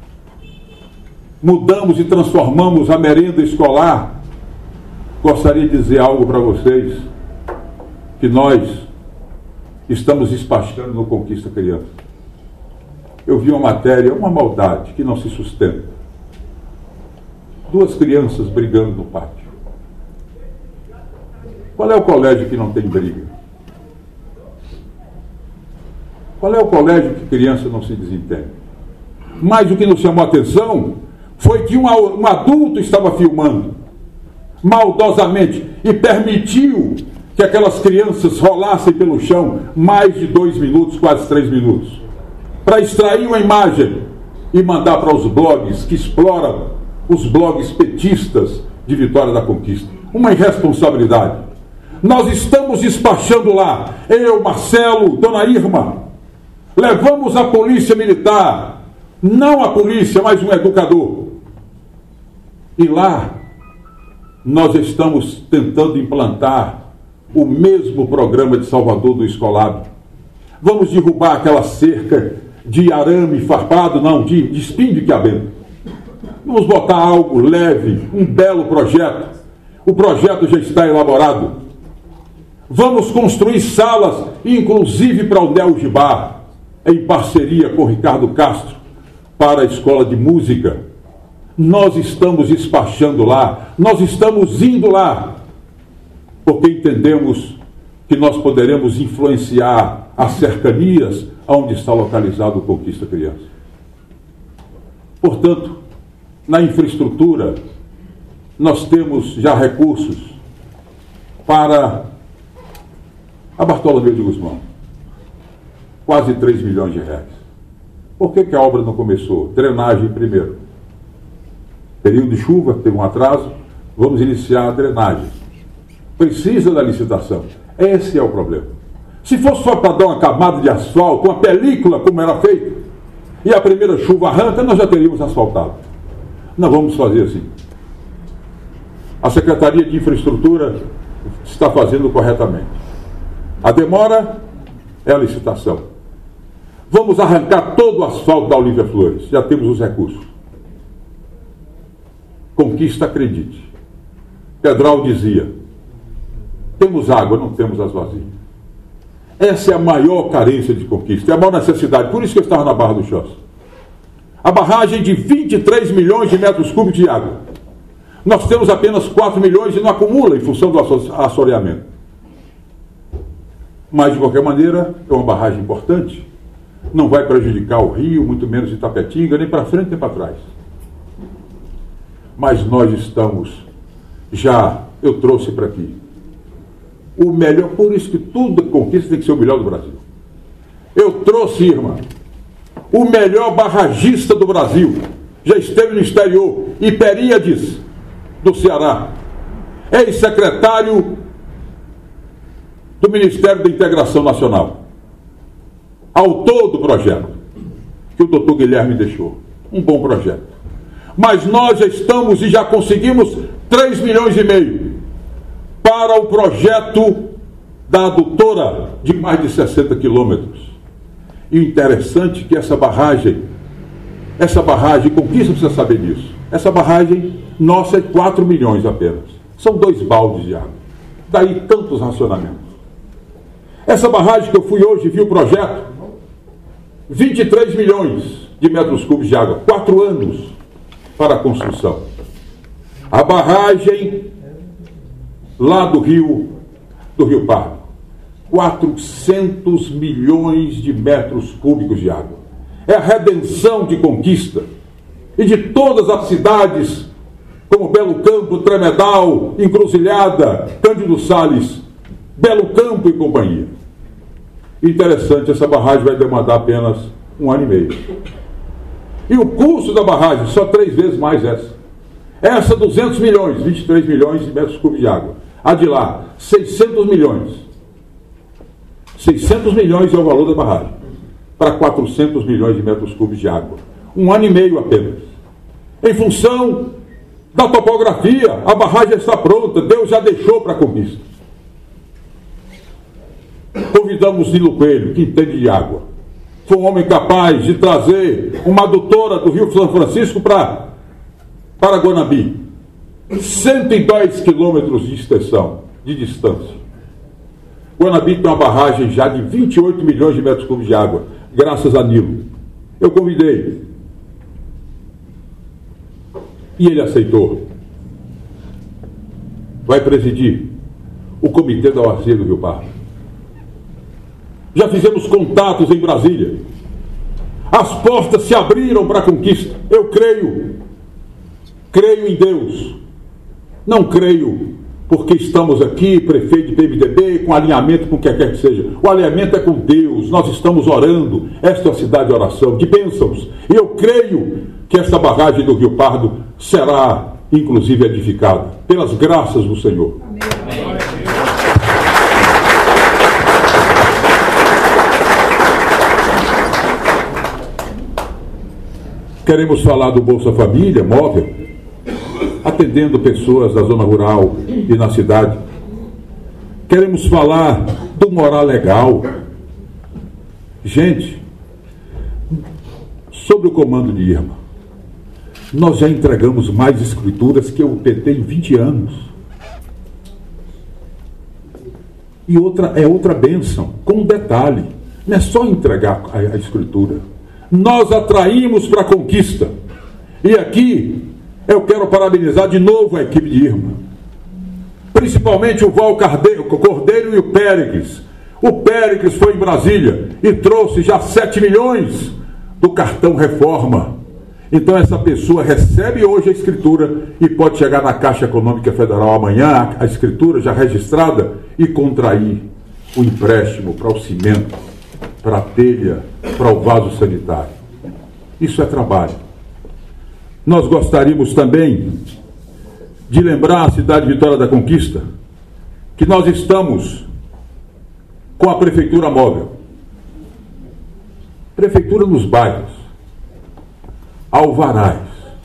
Mudamos e transformamos a merenda escolar. Gostaria de dizer algo para vocês, que nós estamos despachando no Conquista Criança. Eu vi uma matéria, uma maldade que não se sustenta. Duas crianças brigando no pátio. Qual é o colégio que não tem briga? Qual é o colégio que criança não se desentende? Mas o que nos chamou a atenção foi que um, um adulto estava filmando maldosamente e permitiu que aquelas crianças rolassem pelo chão mais de dois minutos, quase três minutos, para extrair uma imagem e mandar para os blogs que exploram, os blogs petistas de Vitória da Conquista. Uma irresponsabilidade. Nós estamos despachando lá, eu, Marcelo, Dona Irma, levamos a polícia militar, não a polícia, mas um educador. E lá, nós estamos tentando implantar o mesmo programa de Salvador do Escolab. Vamos derrubar aquela cerca de arame farpado, não, de, de espinho de quiabento. Vamos botar algo leve, um belo projeto. O projeto já está elaborado. Vamos construir salas, inclusive para o Neo Gibá, em parceria com Ricardo Castro, para a escola de música. Nós estamos despachando lá, nós estamos indo lá, porque entendemos que nós poderemos influenciar as cercanias onde está localizado o Conquista Criança. Portanto, na infraestrutura, nós temos já recursos para a Bartolomeu de Guzmão, quase três milhões de reais. Por que que a obra não começou? Drenagem primeiro. Período de chuva, teve um atraso, vamos iniciar a drenagem. Precisa da licitação. Esse é o problema. Se fosse só para dar uma camada de asfalto, uma película como era feito, e a primeira chuva arranca, nós já teríamos asfaltado. Não vamos fazer assim. A Secretaria de Infraestrutura está fazendo corretamente. A demora é a licitação. Vamos arrancar todo o asfalto da Olívia Flores. Já temos os recursos. Conquista, acredite. Pedral dizia, temos água, não temos as vasilhas. Essa é a maior carência de Conquista, é a maior necessidade. Por isso que eu estava na Barra do Choça. A barragem de vinte e três milhões de metros cúbicos de água. Nós temos apenas quatro milhões e não acumula em função do assoreamento. Mas, de qualquer maneira, é uma barragem importante. Não vai prejudicar o Rio, muito menos Itapetinga, nem para frente nem para trás. Mas nós estamos já, eu trouxe para aqui, o melhor, por isso que tudo Conquista tem que ser o melhor do Brasil. Eu trouxe, irmã, o melhor barragista do Brasil. Já esteve no exterior, Hiperíades, do Ceará. Ex-secretário do Ministério da Integração Nacional. Autor do projeto que o doutor Guilherme deixou. Um bom projeto. Mas nós já estamos e já conseguimos três milhões e meio para o projeto da adutora de mais de sessenta quilômetros. E o interessante é que essa barragem, essa barragem, Conquista precisa saber disso. Essa barragem nossa é quatro milhões apenas. São dois baldes de água. Daí tantos racionamentos. Essa barragem que eu fui hoje e vi o projeto, vinte e três milhões de metros cúbicos de água, quatro anos para a construção. A barragem lá do Rio, do Rio Pardo, quatrocentos milhões de metros cúbicos de água. É a redenção de Conquista e de todas as cidades, como Belo Campo, Tremedal, Encruzilhada, Cândido Sales, Belo Campo e companhia. Interessante, essa barragem vai demandar apenas um ano e meio. E o custo da barragem, só três vezes mais essa. Essa, duzentos milhões, vinte e três milhões de metros cúbicos de água. A de lá, seiscentos milhões. seiscentos milhões é o valor da barragem, para quatrocentos milhões de metros cúbicos de água. Um ano e meio apenas. Em função da topografia, a barragem está pronta, Deus já deixou para a Conquista. Convidamos Nilo Coelho, que entende de água. Foi um homem capaz de trazer uma adutora do Rio São Francisco para para Guanabi. cento e dez quilômetros de extensão, de distância. Guanabi tem uma barragem já de vinte e oito milhões de metros cúbicos de água, graças a Nilo. Eu convidei. E ele aceitou. Vai presidir o Comitê da Bacia do Rio Pardo. Já fizemos contatos em Brasília. As portas se abriram para a Conquista. Eu creio. Creio em Deus. Não creio porque estamos aqui, prefeito de P M D B, com alinhamento com o que quer que seja. O alinhamento é com Deus. Nós estamos orando. Esta é uma cidade de oração, de bênçãos. E eu creio que esta barragem do Rio Pardo será, inclusive, edificada pelas graças do Senhor. Amém. Queremos falar do Bolsa Família, móvel, atendendo pessoas da zona rural e na cidade. Queremos falar do morar legal. Gente, sobre o comando de Irma, nós já entregamos mais escrituras que o P T em vinte anos. E outra é outra bênção, com um detalhe, não é só entregar a, a escritura. Nós atraímos para a Conquista. E aqui eu quero parabenizar de novo a equipe de Irma. Principalmente o Val Cordeiro e o Péricles. O Péricles foi em Brasília e trouxe já sete milhões do cartão Reforma. Então essa pessoa recebe hoje a escritura e pode chegar na Caixa Econômica Federal amanhã, a escritura já registrada, e contrair o empréstimo para o cimento, para a telha, para o vaso sanitário. Isso é trabalho. Nós gostaríamos também de lembrar a cidade de Vitória da Conquista que nós estamos com a prefeitura móvel. Prefeitura nos bairros. Alvarás.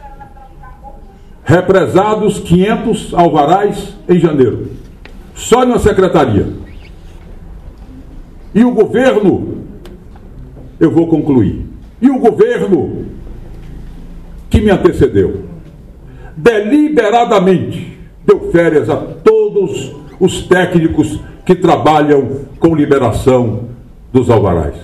Represados quinhentos alvarás em janeiro. Só na secretaria. E o governo, eu vou concluir, e o governo que me antecedeu, deliberadamente deu férias a todos os técnicos que trabalham com liberação dos alvarás.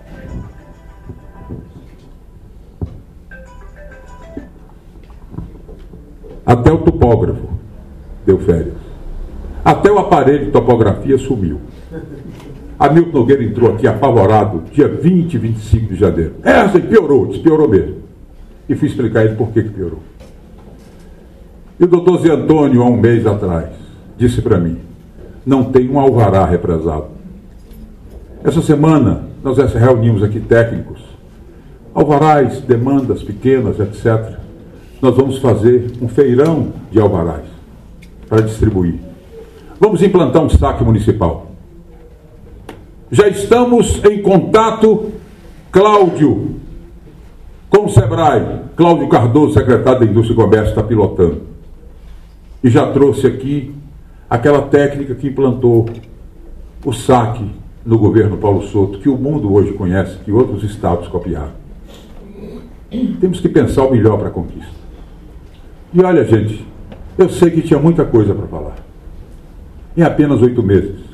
Até o topógrafo deu férias. Até o aparelho de topografia sumiu. Hamilton Nogueira entrou aqui apavorado, dia vinte e vinte e cinco de janeiro. É, assim, piorou, disse, piorou mesmo. E fui explicar a ele por que que piorou. E o doutor Zé Antônio, há um mês atrás, disse para mim, não tem um alvará represado. Essa semana, nós reunimos aqui técnicos, alvarás, demandas pequenas, etcétera. Nós vamos fazer um feirão de alvarás para distribuir. Vamos implantar um saque municipal. Já estamos em contato, Cláudio, com o Sebrae. Cláudio Cardoso, secretário da Indústria e Comércio, está pilotando. E já trouxe aqui aquela técnica que implantou o saque no governo Paulo Souto, que o mundo hoje conhece, que outros estados copiaram. Temos que pensar o melhor para a conquista. E olha, gente, eu sei que tinha muita coisa para falar. Em apenas oito meses.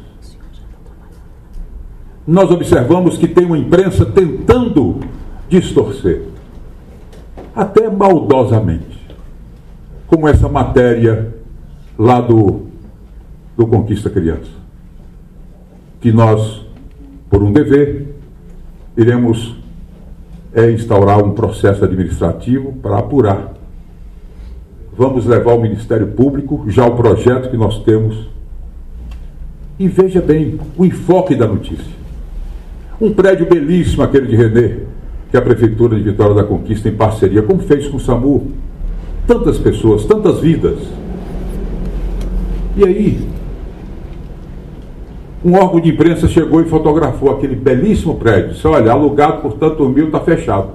Nós observamos que tem uma imprensa tentando distorcer, até maldosamente, como essa matéria lá do, do Conquista Criança, que nós, por um dever, iremos é, instaurar um processo administrativo para apurar. Vamos levar ao Ministério Público já o projeto que nós temos. E veja bem o enfoque da notícia. Um prédio belíssimo, aquele de René, que a Prefeitura de Vitória da Conquista, em parceria, como fez com o SAMU, tantas pessoas, tantas vidas. E aí, um órgão de imprensa chegou e fotografou aquele belíssimo prédio. Disse, olha, alugado por tanto mil, está fechado.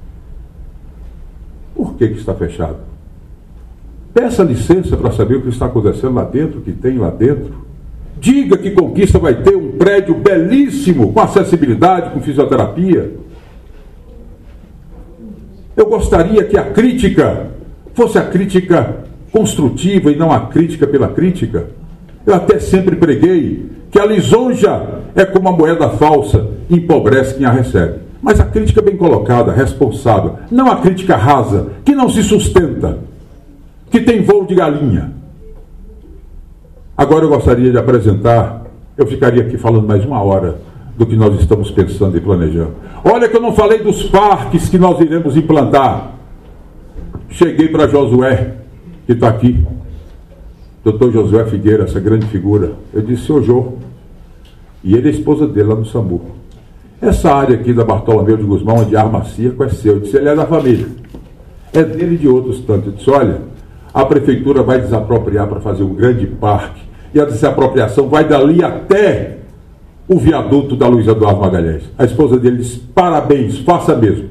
Por que que está fechado? Peça licença para saber o que está acontecendo lá dentro, o que tem lá dentro. Diga que Conquista vai ter um prédio belíssimo, com acessibilidade, com fisioterapia. Eu gostaria que a crítica fosse a crítica construtiva e não a crítica pela crítica. Eu até sempre preguei que a lisonja é como a moeda falsa, empobrece quem a recebe. Mas a crítica bem colocada, responsável, não a crítica rasa, que não se sustenta, que tem voo de galinha. Agora eu gostaria de apresentar, eu ficaria aqui falando mais uma hora do que nós estamos pensando e planejando. Olha que eu não falei dos parques que nós iremos implantar. Cheguei para Josué, que está aqui, doutor Josué Figueira, essa grande figura. Eu disse, seu Jô, e ele é a esposa dele lá no SAMU. Essa área aqui da Bartolomeu de Guzmão, de arma circo, é seu. Eu disse, ele é da família. É dele e de outros tantos. Eu disse, olha, a prefeitura vai desapropriar para fazer um grande parque. E a desapropriação vai dali até o viaduto da Luiz Eduardo Magalhães. A esposa dele disse, parabéns, faça mesmo.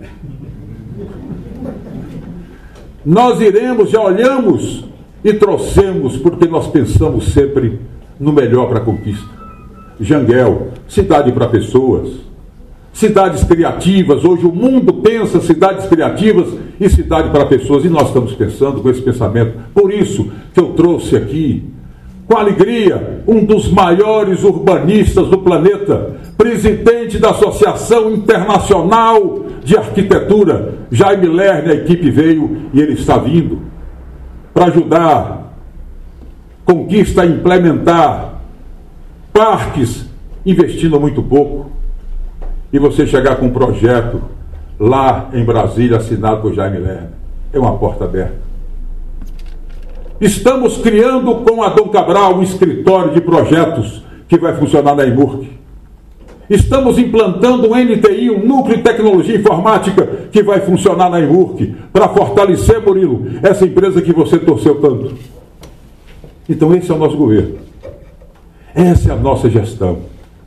Nós iremos, já olhamos e trouxemos, porque nós pensamos sempre no melhor para a Conquista. Janguel, cidade para pessoas, cidades criativas. Hoje o mundo pensa cidades criativas e cidade para pessoas, e nós estamos pensando com esse pensamento. Por isso que eu trouxe aqui, com alegria, um dos maiores urbanistas do planeta, presidente da Associação Internacional de Arquitetura, Jaime Lerner. A equipe veio e ele está vindo para ajudar Conquista a implementar parques, investindo muito pouco, e você chegar com um projeto lá em Brasília, assinado por Jaime Lerner. É uma porta aberta. Estamos criando com a Dom Cabral um escritório de projetos que vai funcionar na IMURC. Estamos implantando um N T I, um Núcleo de Tecnologia Informática, que vai funcionar na IMURC, para fortalecer, Murilo, essa empresa que você torceu tanto. Então esse é o nosso governo. Essa é a nossa gestão.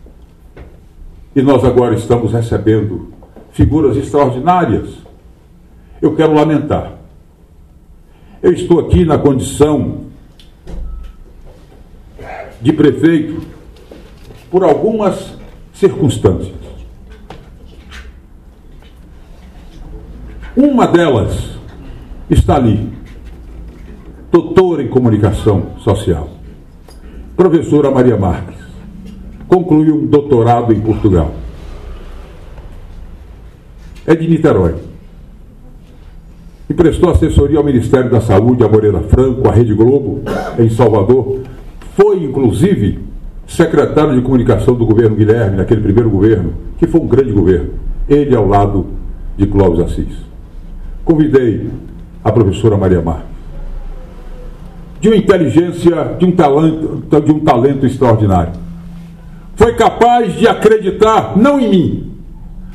E nós agora estamos recebendo figuras extraordinárias. Eu quero lamentar. Eu estou aqui na condição de prefeito por algumas circunstâncias. Uma delas está ali, doutora em comunicação social, professora Maria Marques, concluiu um doutorado em Portugal. É de Niterói. E prestou assessoria ao Ministério da Saúde, a Moreira Franco, a Rede Globo, em Salvador. Foi, inclusive, secretário de comunicação do governo Guilherme, naquele primeiro governo, que foi um grande governo. Ele ao lado de Clóvis Assis. Convidei a professora Maria Marques, de uma inteligência, de um talento, de um talento extraordinário. Foi capaz de acreditar, não em mim,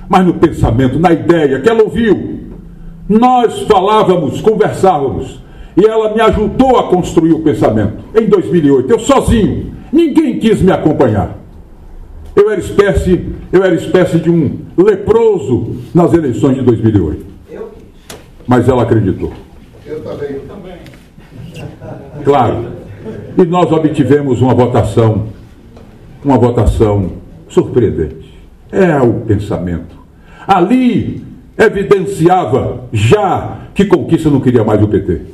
mas no pensamento, na ideia que ela ouviu. Nós falávamos, conversávamos, e ela me ajudou a construir o pensamento. Em dois mil e oito, eu sozinho, ninguém quis me acompanhar. Eu era espécie, eu era espécie de um leproso nas eleições de dois mil e oito. Eu? Mas ela acreditou. Eu também. Eu também. Claro. E nós obtivemos uma votação, uma votação surpreendente. É o pensamento. Ali evidenciava já que Conquista não queria mais o P T.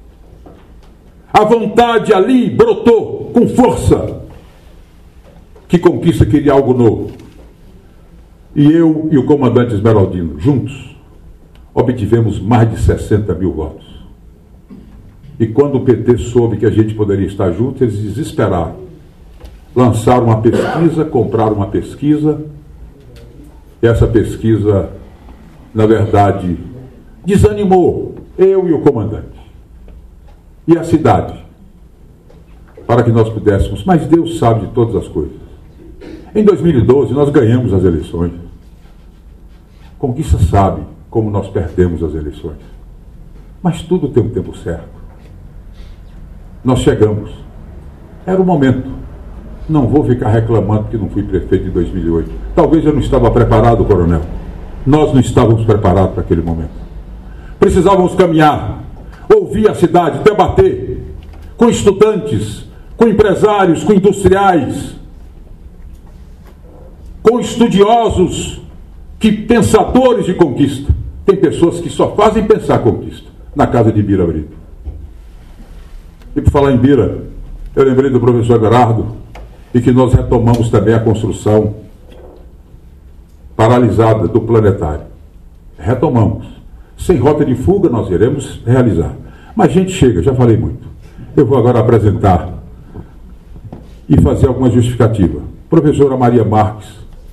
A vontade ali brotou com força que Conquista queria algo novo. E eu e o comandante Esmeraldino, juntos, obtivemos mais de sessenta mil votos. E quando o P T soube que a gente poderia estar junto, eles desesperaram. Lançaram uma pesquisa, compraram uma pesquisa. E essa pesquisa, na verdade, desanimou eu e o comandante. E a cidade. Para que nós pudéssemos. Mas Deus sabe de todas as coisas. Em dois mil e doze, nós ganhamos as eleições. Conquista sabe como nós perdemos as eleições. Mas tudo tem um tempo certo. Nós chegamos. Era o momento. Não vou ficar reclamando que não fui prefeito em dois mil e oito. Talvez eu não estava preparado, coronel. Nós não estávamos preparados para aquele momento. Precisávamos caminhar, ouvir a cidade, debater com estudantes, com empresários, com industriais, com estudiosos, que pensadores de Conquista. Tem pessoas que só fazem pensar Conquista na casa de Bira Brito. E por falar em Bira, eu lembrei do professor Everardo e que nós retomamos também a construção paralisada do planetário. Retomamos. Sem rota de fuga nós iremos realizar. Mas gente, chega, já falei muito. Eu vou agora apresentar e fazer alguma justificativa. Professora Maria Marques,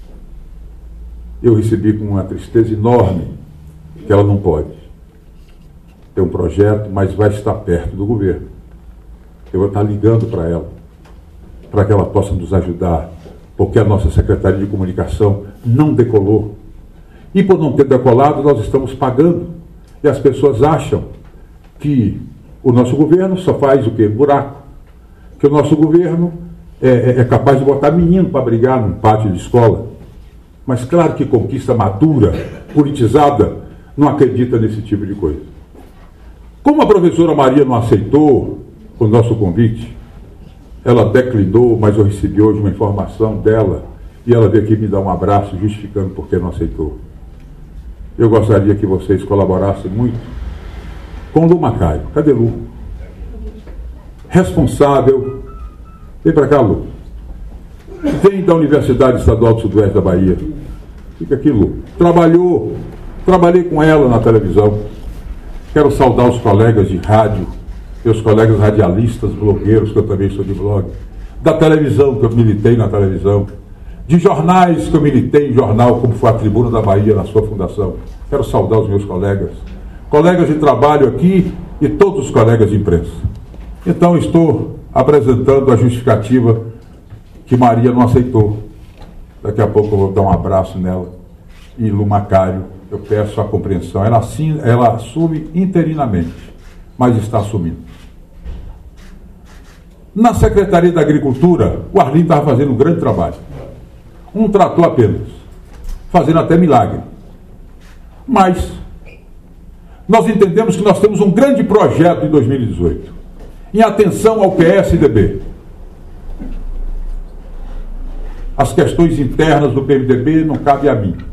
eu recebi com uma tristeza enorme que ela não pode. Tem um projeto, mas vai estar perto do governo. Eu vou estar ligando para ela, para que ela possa nos ajudar, porque a nossa Secretaria de Comunicação não decolou. E por não ter decolado, nós estamos pagando. E as pessoas acham que o nosso governo só faz o quê? Buraco. Que o nosso governo é, é, é capaz de botar menino para brigar num pátio de escola. Mas claro que Conquista madura, politizada, não acredita nesse tipo de coisa. Como a professora Maria não aceitou o nosso convite, ela declinou, mas eu recebi hoje uma informação dela e ela veio aqui me dar um abraço justificando por que não aceitou. Eu gostaria que vocês colaborassem muito com Lu Macaio. Cadê Lu? Responsável. Vem para cá, Lu. Vem da Universidade Estadual do Sudoeste da Bahia. Fica aqui, Lu. Trabalhou, trabalhei com ela na televisão. Quero saudar os colegas de rádio, meus colegas radialistas, blogueiros, que eu também sou de blog, da televisão, que eu militei na televisão, de jornais que eu militei em jornal, como foi a Tribuna da Bahia, na sua fundação. Quero saudar os meus colegas, colegas de trabalho aqui e todos os colegas de imprensa. Então, estou apresentando a justificativa que Maria não aceitou. Daqui a pouco eu vou dar um abraço nela. E Lu Macário, eu peço a compreensão. Ela, assim, ela assume interinamente, mas está assumindo. Na Secretaria da Agricultura, o Arlindo estava fazendo um grande trabalho. Um trator apenas, fazendo até milagre. Mas nós entendemos que nós temos um grande projeto em dois mil e dezoito, em atenção ao P S D B. As questões internas do P M D B não cabem a mim.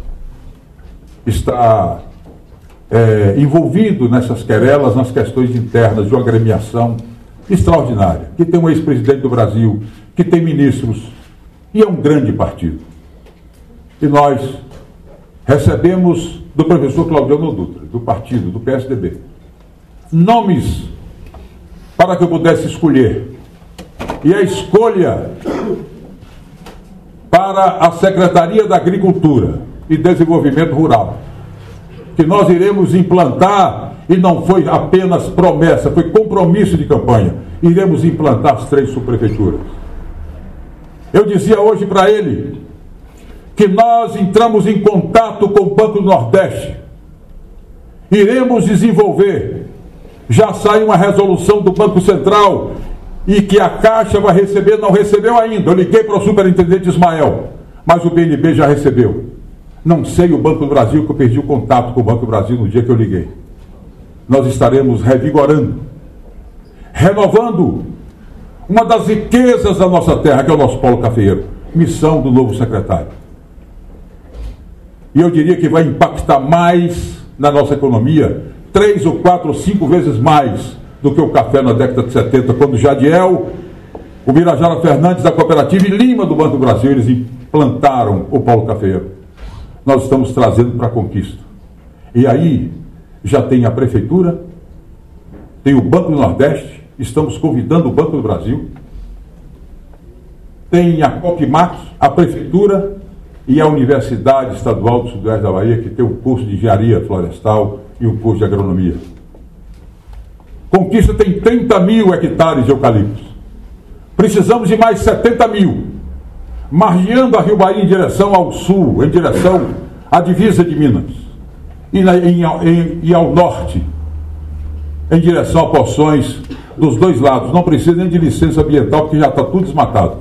Está é, envolvido nessas querelas, nas questões internas de uma agremiação extraordinária, que tem um ex-presidente do Brasil, que tem ministros, e é um grande partido. E nós recebemos do professor Claudiano Dutra, do partido, do P S D B, nomes para que eu pudesse escolher. E a escolha para a Secretaria da Agricultura e Desenvolvimento Rural, que nós iremos implantar, e não foi apenas promessa, foi compromisso de campanha, iremos implantar as três subprefeituras. Eu dizia hoje para ele que nós entramos em contato com o Banco do Nordeste. Iremos desenvolver. Já saiu uma resolução do Banco Central e que a Caixa vai receber, não recebeu ainda. Eu liguei para o superintendente Ismael, mas o B N B já recebeu. Não sei o Banco do Brasil, que eu perdi o contato com o Banco do Brasil no dia que eu liguei. Nós estaremos revigorando, renovando uma das riquezas da nossa terra, que é o nosso polo cafeeiro. Missão do novo secretário. E eu diria que vai impactar mais na nossa economia, três ou quatro ou cinco vezes mais do que o café na década de setenta, quando Jadiel, o Mirajara Fernandes da Cooperativa e Lima do Banco do Brasil, eles implantaram o polo cafeeiro. Nós estamos trazendo para a conquista. E aí já tem a Prefeitura, tem o Banco do Nordeste, estamos convidando o Banco do Brasil, tem a Copimac, a Prefeitura e a Universidade Estadual do Sudoeste da Bahia, que tem um curso de Engenharia Florestal e um curso de Agronomia. Conquista tem trinta mil hectares de eucaliptos. Precisamos de mais setenta mil, margeando a Rio Bahia em direção ao sul, em direção à divisa de Minas, e, na, em, em, e ao norte, em direção a porções dos dois lados. Não precisa nem de licença ambiental, porque já está tudo desmatado.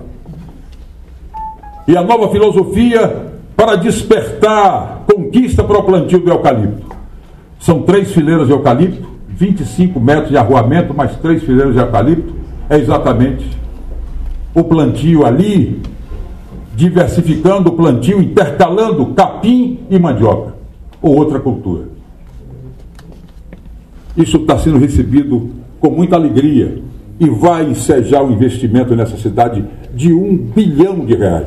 E a nova filosofia para despertar conquista para o plantio do eucalipto. São três fileiras de eucalipto, vinte e cinco metros de arruamento, mais três fileiras de eucalipto. É exatamente o plantio ali, diversificando o plantio, intercalando capim e mandioca, ou outra cultura. Isso está sendo recebido com muita alegria e vai ensejar o investimento nessa cidade de um bilhão de reais.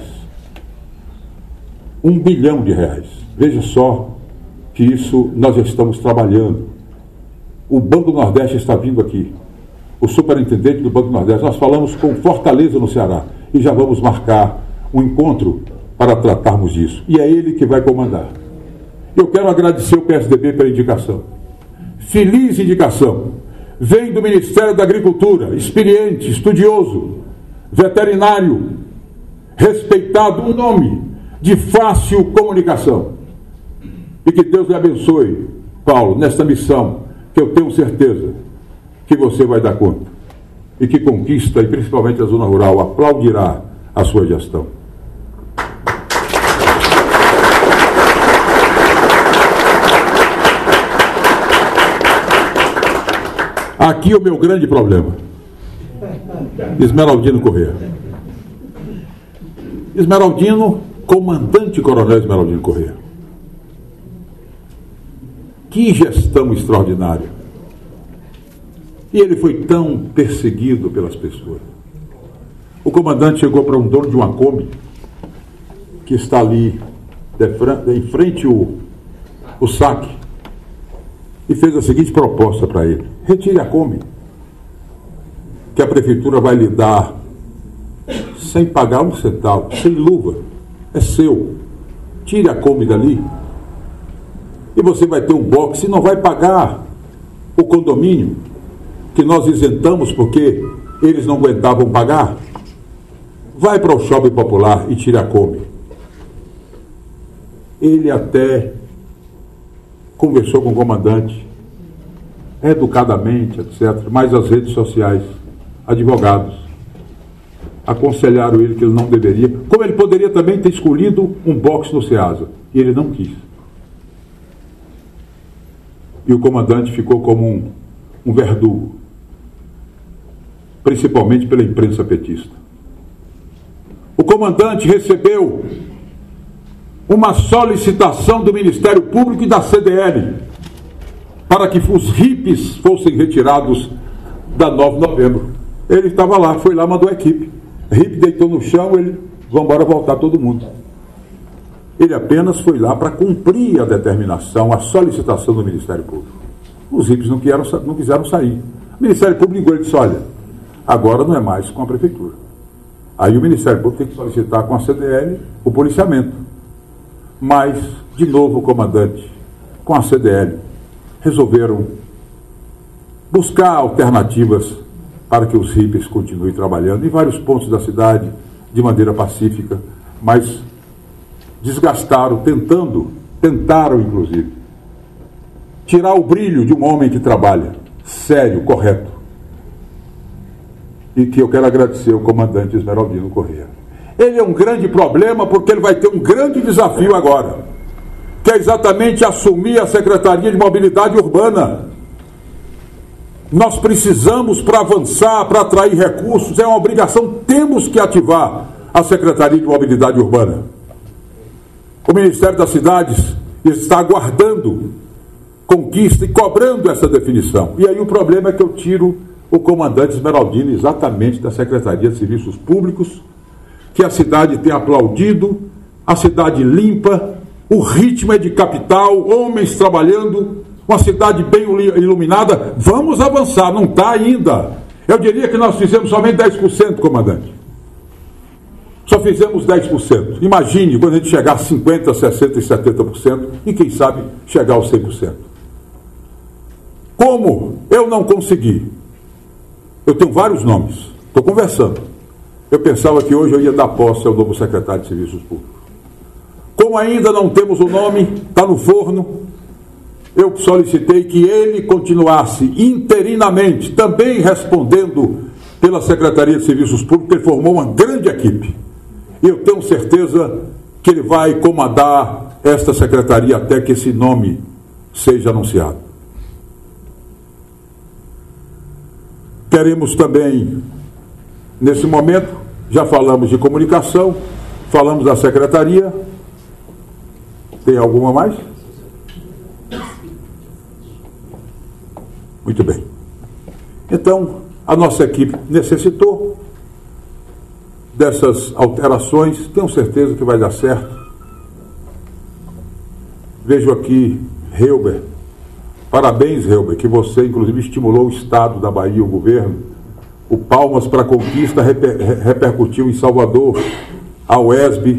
Um bilhão de reais. Veja só que isso nós já estamos trabalhando. O Banco do Nordeste está vindo aqui. O superintendente do Banco do Nordeste. Nós falamos com Fortaleza, no Ceará, e já vamos marcar um encontro para tratarmos disso. E é ele que vai comandar. Eu quero agradecer o P S D B pela indicação. Feliz indicação. Vem do Ministério da Agricultura, experiente, estudioso, veterinário, respeitado, um nome de fácil comunicação. E que Deus lhe abençoe, Paulo, nesta missão, que eu tenho certeza que você vai dar conta. E que conquista, e principalmente a zona rural, aplaudirá a sua gestão. Aqui o meu grande problema. Esmeraldino Corrêa. Esmeraldino, comandante coronel Esmeraldino Corrêa. Que gestão extraordinária. E ele foi tão perseguido pelas pessoas. O comandante chegou para um dono de uma Kombi, que está ali em frente ao, ao saque, e fez a seguinte proposta para ele: retire a Kombi, que a prefeitura vai lhe dar sem pagar um centavo, sem luva, é seu. Tire a Kombi dali e você vai ter um box e não vai pagar o condomínio que nós isentamos porque eles não aguentavam pagar. Vai para o shopping popular e tire a Kombi. Ele até conversou com o comandante, educadamente, etcétera, mas as redes sociais, advogados, aconselharam ele que ele não deveria, como ele poderia também ter escolhido um box no Ceasa, e ele não quis. E o comandante ficou como um, um verdugo, principalmente pela imprensa petista. O comandante recebeu uma solicitação do Ministério Público e da C D L para que os hippies fossem retirados da nove de novembro. Ele estava lá, foi lá, mandou a equipe. O hippie deitou no chão, ele, vamos embora voltar todo mundo. Ele apenas foi lá para cumprir a determinação, a solicitação do Ministério Público. Os hippies não, quiseram, não quiseram sair. O Ministério Público ligou e disse: olha, agora não é mais com a prefeitura. Aí o Ministério Público tem que solicitar com a C D L o policiamento. Mas, de novo, o comandante, com a C D L, resolveram buscar alternativas para que os hippies continuem trabalhando em vários pontos da cidade, de maneira pacífica, mas desgastaram, tentando, tentaram inclusive, tirar o brilho de um homem que trabalha, sério, correto. E que eu quero agradecer ao comandante Esmeraldino Corrêa. Ele é um grande problema porque ele vai ter um grande desafio agora, que é exatamente assumir a Secretaria de Mobilidade Urbana. Nós precisamos, para avançar, para atrair recursos, é uma obrigação, temos que ativar a Secretaria de Mobilidade Urbana. O Ministério das Cidades está aguardando conquista e cobrando essa definição. E aí o problema é que eu tiro o comandante Esmeraldino exatamente da Secretaria de Serviços Públicos, que a cidade tem aplaudido, a cidade limpa, o ritmo é de capital, homens trabalhando, uma cidade bem iluminada. Vamos avançar, não está ainda. Eu diria que nós fizemos somente dez por cento, comandante. Só fizemos dez por cento. Imagine quando a gente chegar a cinquenta por cento, sessenta por cento e setenta por cento e quem sabe chegar aos cem por cento. Como eu não consegui, eu tenho vários nomes, estou conversando. Eu pensava que hoje eu ia dar posse ao novo secretário de Serviços Públicos. Como ainda não temos o nome, está no forno, eu solicitei que ele continuasse interinamente, também respondendo pela Secretaria de Serviços Públicos. Ele formou uma grande equipe. E eu tenho certeza que ele vai comandar esta secretaria até que esse nome seja anunciado. Queremos também, nesse momento, já falamos de comunicação, falamos da secretaria. Tem alguma mais? Muito bem. Então, a nossa equipe necessitou dessas alterações. Tenho certeza que vai dar certo. Vejo aqui Helber. Parabéns, Helber, que você inclusive estimulou o Estado da Bahia, o governo. O Palmas para a Conquista reper, repercutiu em Salvador, a U E S B,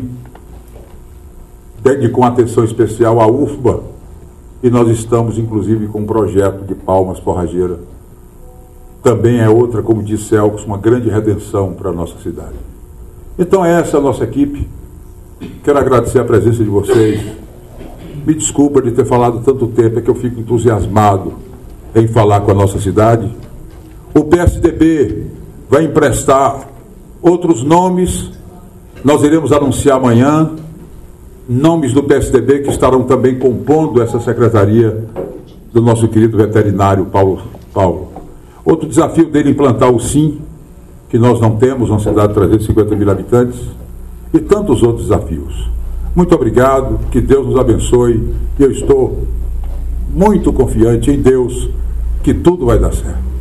com atenção especial à U F B A, e nós estamos inclusive com um projeto de Palmas Forrageira. Também é outra, como disse Elkson, uma grande redenção para a nossa cidade. Então é essa a nossa equipe. Quero agradecer a presença de vocês. Me desculpa de ter falado tanto tempo, é que eu fico entusiasmado em falar com a nossa cidade. O P S D B vai emprestar outros nomes, nós iremos anunciar amanhã, nomes do P S D B que estarão também compondo essa secretaria do nosso querido veterinário Paulo. Paulo. Outro desafio dele é implantar o SIM, que nós não temos, uma cidade de trezentos e cinquenta mil habitantes, e tantos outros desafios. Muito obrigado, que Deus nos abençoe, e eu estou muito confiante em Deus que tudo vai dar certo.